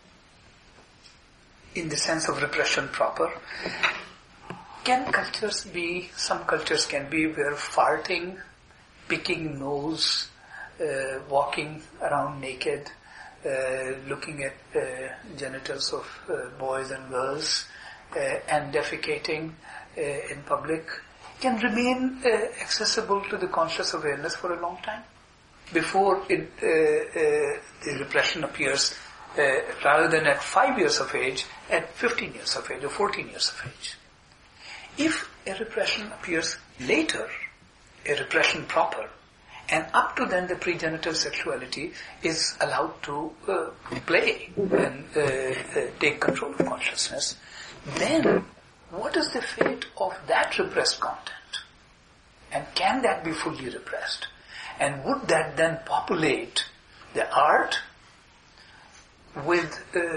In the sense of repression proper? Can cultures be, some cultures can be where farting, picking nose, walking around naked, looking at genitals of boys and girls, and defecating in public can remain accessible to the conscious awareness for a long time before the repression appears, rather than at 5 years of age, at 15 years of age or 14 years of age. If a repression appears later, a repression proper, and up to then the pregenital sexuality is allowed to play and take control of consciousness, then what is the fate of that repressed content? And can that be fully repressed? And would that then populate the art with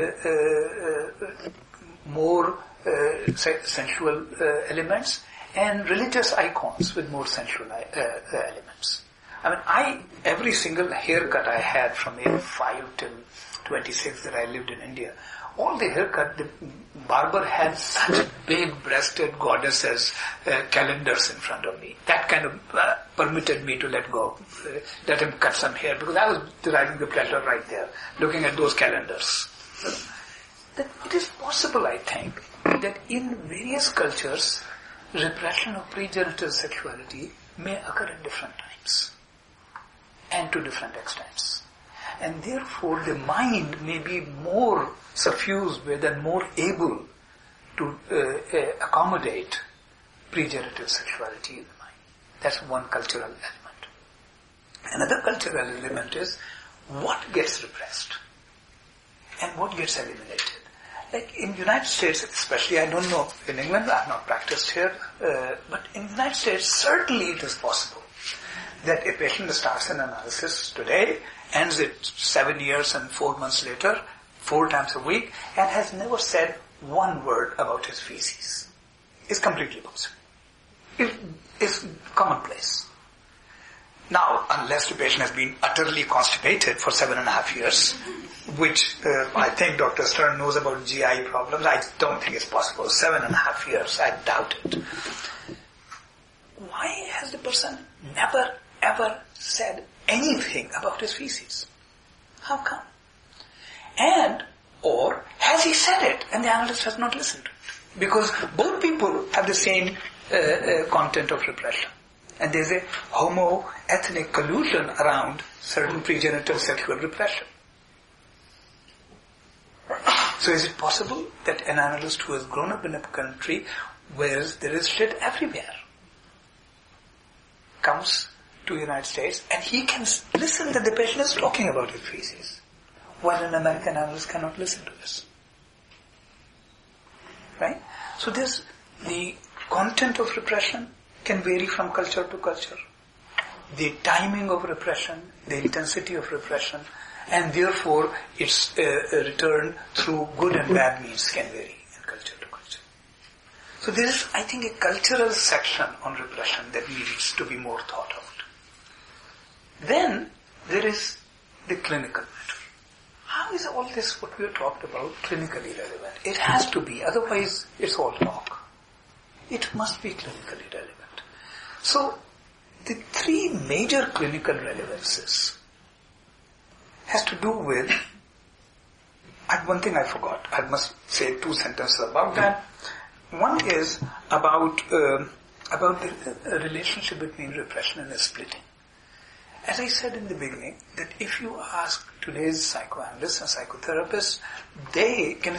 more sensual elements and religious icons with more sensual elements? Every single haircut I had from age 5 till 26 that I lived in India, all the haircut, the barber had such big-breasted goddesses, calendars in front of me. That kind of permitted me to let him cut some hair, because I was deriving the pleasure right there, looking at those calendars. That it is possible, I think, that in various cultures, repression of pregenital sexuality may occur at different times and to different extents. And therefore the mind may be more suffused with and more able to accommodate pregenital sexuality in the mind. That's one cultural element. Another cultural element is what gets repressed and what gets eliminated. Like in the United States especially, I don't know, in England I have not practiced here, but in the United States certainly it is possible that a patient starts an analysis today, ends it 7 years and 4 months later, 4 times a week, and has never said one word about his feces. It's completely possible. It's commonplace. Now, unless the patient has been utterly constipated for 7.5 years, which I think Dr. Stern knows about GI problems, I don't think it's possible. 7.5 years, I doubt it. Why has the person never ever said anything about his feces? How come? And, or has he said it and the analyst has not listened to it? Because both people have the same content of repression. And there's a homo-ethnic collusion around certain pregenital sexual repression. So is it possible that an analyst who has grown up in a country where there is shit everywhere comes to the United States and he can listen that the patient is talking about his feces, while an American analyst cannot listen to this? Right? So there's the content of repression can vary from culture to culture. The timing of repression, the intensity of repression, and therefore its return through good and bad means can vary in culture to culture. So there is, I think, a cultural section on repression that needs to be more thought out. Then there is the clinical matter. How is all this, what we have talked about, clinically relevant? It has to be, otherwise it's all talk. It must be clinically relevant. So, the 3 major clinical relevances has to do with, one thing I forgot, I must say 2 sentences about that. One is about about the relationship between repression and splitting. As I said in the beginning, that if you ask today's psychoanalysts and psychotherapists, they can,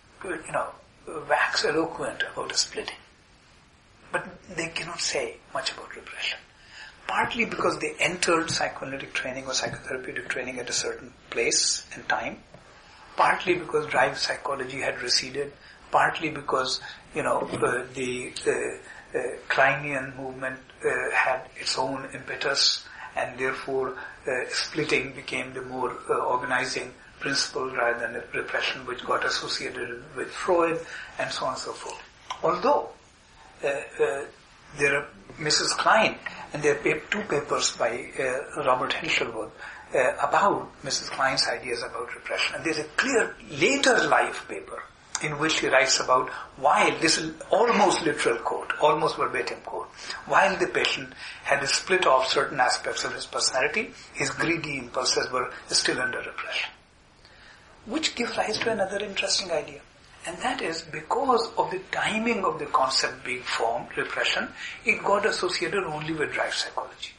wax eloquent about splitting. But they cannot say much about repression. Partly because they entered psychoanalytic training or psychotherapeutic training at a certain place and time. Partly because drive psychology had receded. Partly because, the Kleinian movement had its own impetus, and therefore splitting became the more organizing principle rather than the repression which got associated with Freud, and so on and so forth. Although there are Mrs. Klein, and there are two papers by Robert Hinshelwood about Mrs. Klein's ideas about repression. And there's a clear later life paper in which he writes about while, this is almost literal quote, almost verbatim quote, while the patient had split off certain aspects of his personality, his greedy impulses were still under repression. Which gives rise to another interesting idea. And that is, because of the timing of the concept being formed, repression, it got associated only with drive psychology.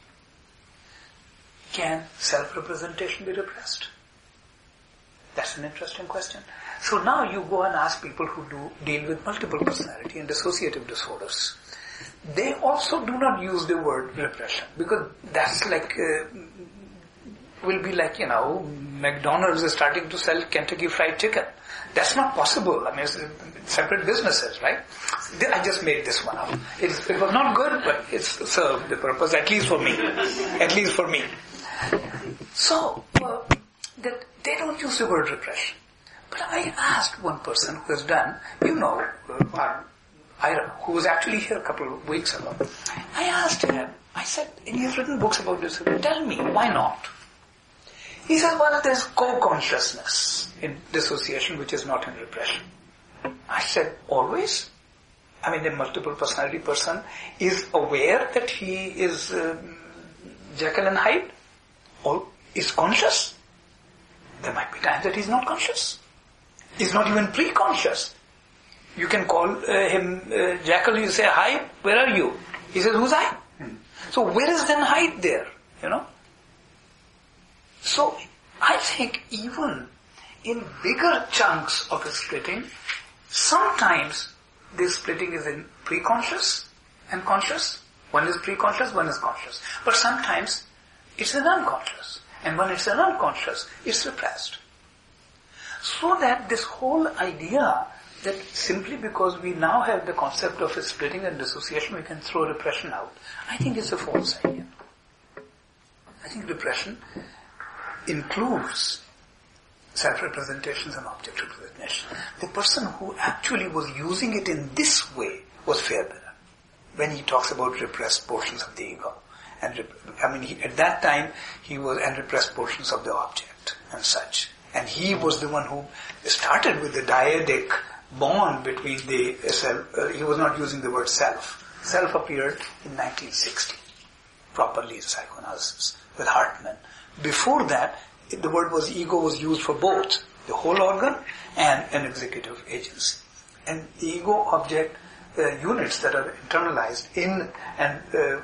Can self-representation be repressed? That's an interesting question. So now you go and ask people who deal with multiple personality and dissociative disorders. They also do not use the word repression, because that's like, will be like, McDonald's is starting to sell Kentucky Fried Chicken. That's not possible. I mean, it's separate businesses, right? I just made this one up. It was not good, but it served the purpose, at least for me. At least for me. So, that they don't use the word repression. But I asked one person who has done, Ira, who was actually here a couple of weeks ago. I asked him, I said, and you've written books about this, tell me, why not? He said, well, there's co-consciousness in dissociation which is not in repression. I said, always? I mean, a multiple personality person is aware that he is Jekyll and Hyde? Or is conscious? There might be times that he's not conscious. He's not even pre-conscious. You can call him Jekyll, you say, Hyde, where are you? He says, who's I? So where is then Hyde there? So I think even in bigger chunks of splitting, sometimes this splitting is in pre-conscious and conscious. One is pre-conscious, one is conscious. But sometimes it's in unconscious. And when it's in unconscious, it's repressed. So that this whole idea that simply because we now have the concept of splitting and dissociation, we can throw repression out, I think it's a false idea. I think repression includes self-representations and object representation. The person who actually was using it in this way was Fairbairn, when he talks about repressed portions of the ego. And at that time, he was and repressed portions of the object and such. And he was the one who started with the dyadic bond between the self. He was not using the word self. Self appeared in 1960, properly in psychoanalysis, with Hartman. Before that, the word ego was used for both the whole organ and an executive agency. And the ego-object units that are internalized in and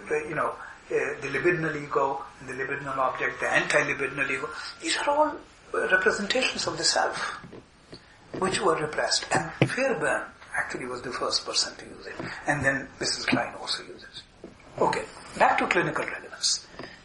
the libidinal ego, the libidinal object, the anti-libidinal ego, these are all representations of the self, which were repressed. And Fairbairn actually was the first person to use it. And then Mrs. Klein also uses it. Okay, back to clinical relevance.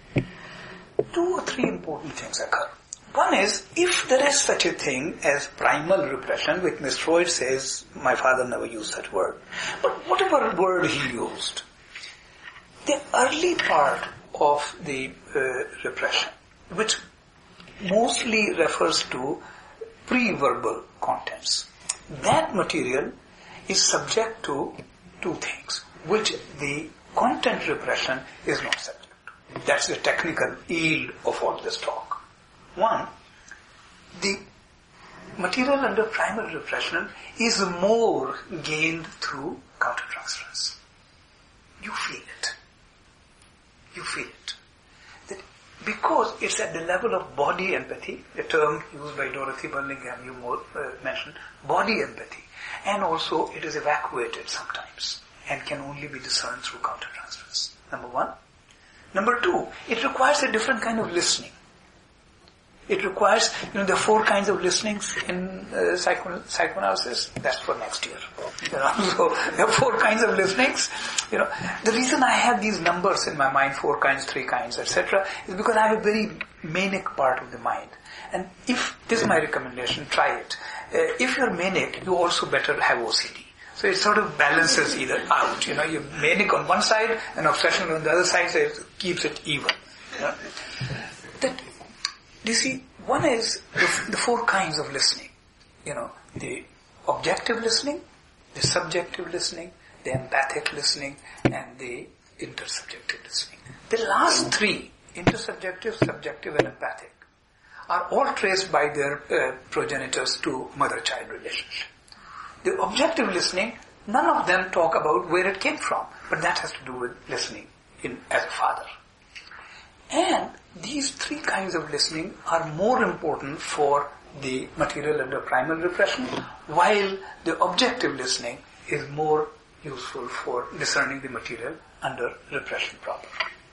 2 or 3 important things occur. One is, if there is such a thing as primal repression, which Ms. Freud says, my father never used that word. But whatever word he used, the early part of the repression, which mostly refers to pre-verbal contents, that material is subject to 2 things, which the content repression is not subject to. That's the technical yield of all this talk. 1, the material under primal repression is more gained through countertransference. You feel it. You feel it. That because it's at the level of body empathy, a term used by Dorothy Burlingham, you mentioned, body empathy. And also it is evacuated sometimes. and can only be discerned through countertransference. Number one. Number two, it requires a different kind of listening. It requires, there are 4 kinds of listenings in psychoanalysis. That's for next year. So there are 4 kinds of listenings. The reason I have these numbers in my mind, 4 kinds, 3 kinds, etc., is because I have a very manic part of the mind. And if, this is my recommendation, try it. If you're manic, you also better have OCD. So it sort of balances either out. You're manic on one side and obsession on the other side, so it keeps it even. You see, one is the 4 kinds of listening. The objective listening, the subjective listening, the empathic listening, and the intersubjective listening. The last 3, intersubjective, subjective, and empathic, are all traced by their progenitors to mother-child relationship. The objective listening, none of them talk about where it came from, but that has to do with listening as a father. And these 3 kinds of listening are more important for the material under primal repression, while the objective listening is more useful for discerning the material under repression proper.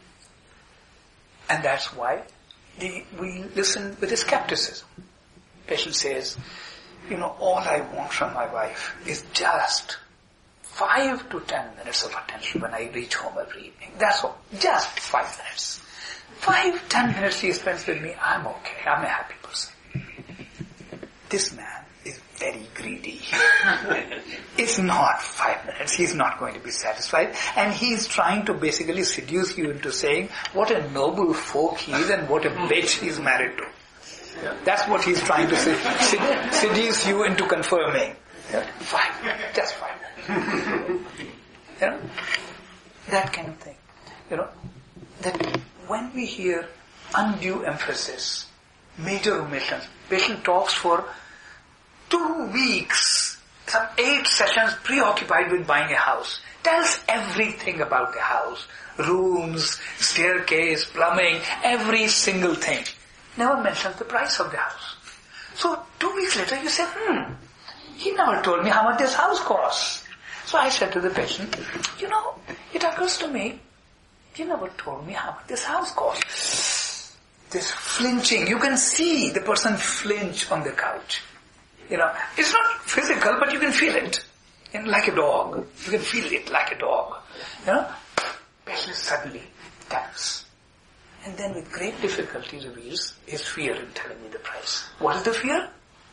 And that's why we listen with a skepticism. Patient says, all I want from my wife is just 5 to 10 minutes of attention when I reach home every evening. That's all. Just 5 minutes. 5, 10 minutes she spends with me, I'm okay. I'm a happy person. This man is very greedy. It's not 5 minutes. He's not going to be satisfied. And he's trying to basically seduce you into saying what a noble folk he is and what a bitch he's married to. That's what he's trying to seduce you into confirming. 5 minutes. Just 5 minutes. That kind of thing. That when we hear undue emphasis, major omissions, patient talks for 2 weeks, some 8 sessions preoccupied with buying a house, tells everything about the house, rooms, staircase, plumbing, every single thing. Never mentions the price of the house. So 2 weeks later you say, he never told me how much this house costs. So I said to the patient, it occurs to me, you never told me how much this house costs. This flinching, you can see the person flinch on the couch. It's not physical, but you can feel it. Like a dog. You can feel it like a dog. Patient suddenly tense. And then with great difficulty reveals his fear in telling me the price. What is the fear?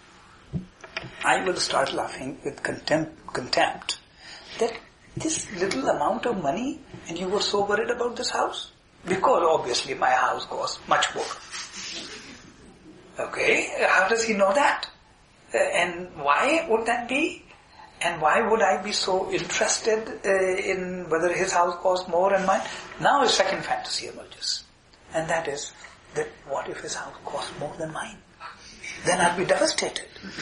I will start laughing with contempt that this little amount of money and you were so worried about this house? Because obviously my house costs much more. Okay, how does he know that? And why would that be? And why would I be so interested in whether his house costs more than mine? Now a second fantasy emerges. And that is that what if his house costs more than mine? Then I'll be devastated.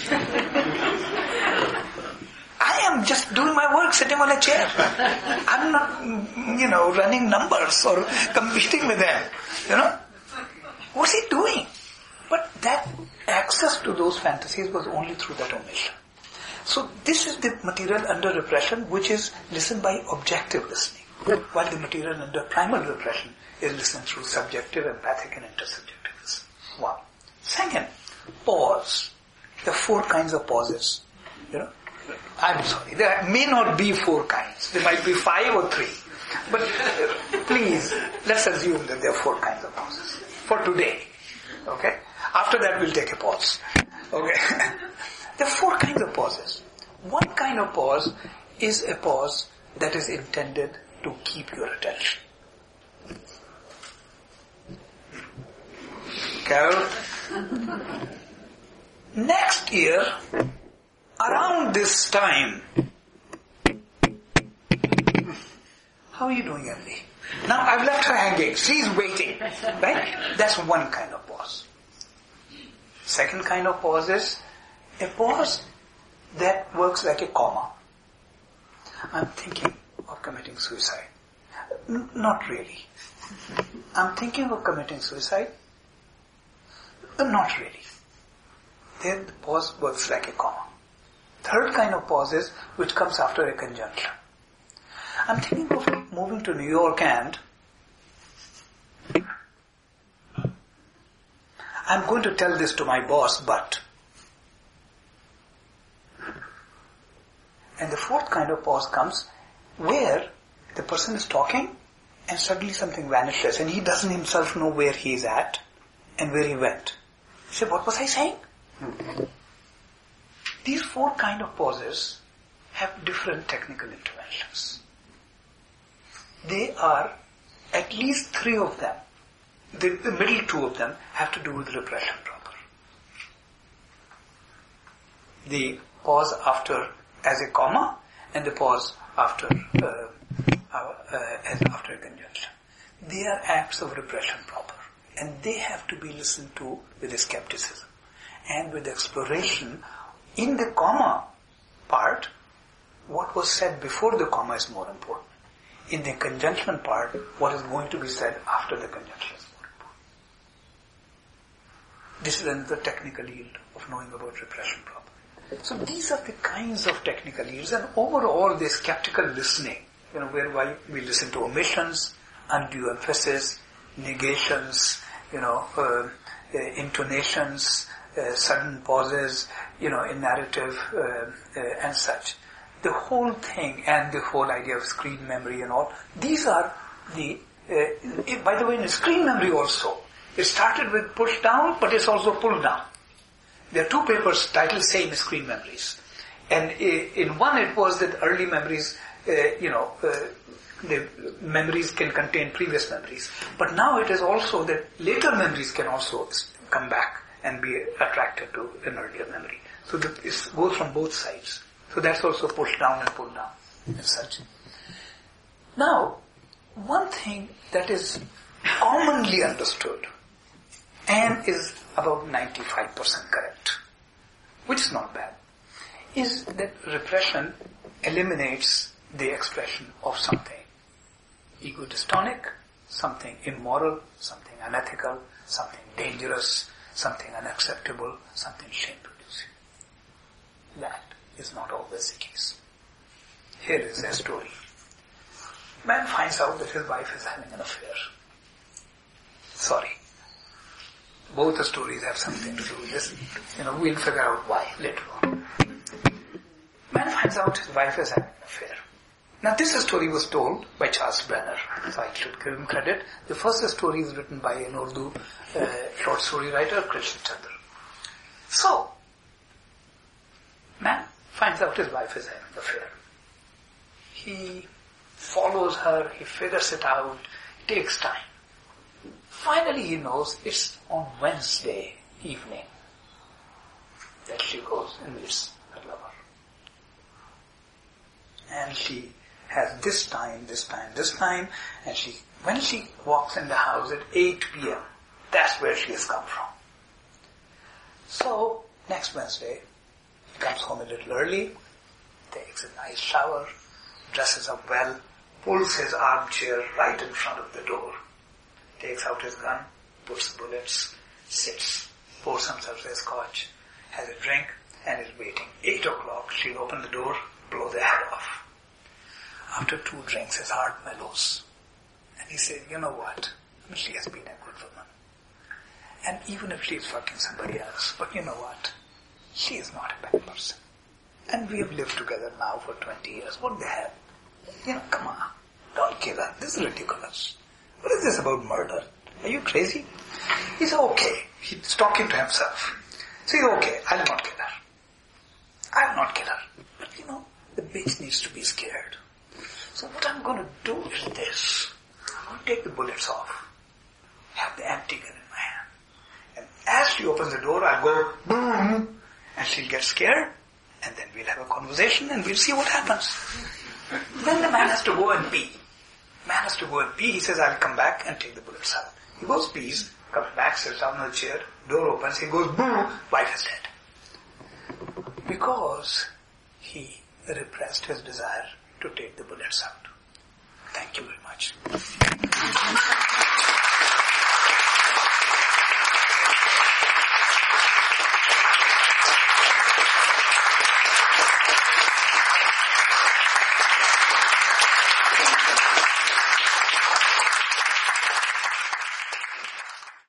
I am just doing my work, sitting on a chair. I'm not, running numbers or competing with them. What's he doing? But that access to those fantasies was only through that omission. So this is the material under repression, which is listened by objective listening, while the material under primal repression is listened through subjective, empathic, and intersubjective listening. 1. Second, pause. There are 4 kinds of pauses. I'm sorry, there may not be 4 kinds. There might be 5 or 3. But please, let's assume that there are 4 kinds of pauses for today. Okay? After that, we'll take a pause. Okay? There are 4 kinds of pauses. One kind of pause is a pause that is intended to keep your attention. Carol? Next year, around this time, how are you doing, Emily? Now I've left her hanging. She's waiting. Right? That's one kind of pause. Second kind of pause is a pause that works like a comma. I'm thinking of committing suicide. Not really. I'm thinking of committing suicide. Not really. Then the pause works like a comma. Third kind of pause is which comes after a conjunction. I'm thinking of moving to New York and I'm going to tell this to my boss, but. And the fourth kind of pause comes where the person is talking and suddenly something vanishes and he doesn't himself know where he is at and where he went. He said, what was I saying? These four kind of pauses have different technical interventions. They are, at least three of them, the middle two of them have to do with repression proper. The pause after as a comma and the pause after as after a conjunction. They are acts of repression proper, and they have to be listened to with a skepticism and with exploration. In the comma part, what was said before the comma is more important. In the conjunction part, what is going to be said after the conjunction is more important. This is another technical yield of knowing about repression proper. So these are the kinds of technical yields, and overall the skeptical listening, whereby we listen to omissions, undue emphasis, negations, intonations, sudden pauses, in narrative and such. The whole thing and the whole idea of screen memory and all, these are the, by the way, in screen memory also, it started with push down, but it's also pull down. There are two papers titled same screen memories. And in one it was that early memories, the memories can contain previous memories. But now it is also that later memories can also come back and be attracted to an earlier memory. So it goes from both sides. So that's also push down and pull down as such. Now, one thing that is commonly understood and is about 95% correct, which is not bad, is that repression eliminates the expression of something ego-dystonic, something immoral, something unethical, something dangerous, something unacceptable, something shame-producing. That is not always the case. Here is a story. Man finds out that his wife is having an affair. Sorry. Both the stories have something to do with this. We'll figure out why later on. Man finds out his wife is having an affair. Now this story was told by Charles Brenner, so I should give him credit. The first story is written by an Urdu short story writer, Krishna Chandra. So, man finds out his wife is having an affair. He follows her, he figures it out, it takes time. Finally he knows it's on Wednesday evening that she goes and meets her lover. And she has this time, and when she walks in the house at 8 p.m., that's where she has come from. So, next Wednesday, he comes home a little early, takes a nice shower, dresses up well, pulls his armchair right in front of the door, takes out his gun, puts the bullets, sits, pours himself a scotch, has a drink, and is waiting. 8 o'clock, she'll open the door, blow the head off. After 2 drinks, his heart mellows. And he said, you know what? She has been a good woman. And even if she is fucking somebody else, but you know what? She is not a bad person. And we have lived together now for 20 years. What the hell? Come on. Don't kill her. This is ridiculous. What is this about murder? Are you crazy? He said, okay. He's talking to himself. So he's okay. I'll not kill her. I'll not kill her. But the bitch needs to be scared. So what I'm going to do is this. I'm going to take the bullets off. Have the empty gun in my hand. And as she opens the door, I'll go boom. And she'll get scared. And then we'll have a conversation and we'll see what happens. Then the man has to go and pee. He says, I'll come back and take the bullets out. He goes, pees, comes back, sits down on the chair, door opens, he goes, boom, wife is dead. Because he repressed his desire to take the bullets out. Thank you very much.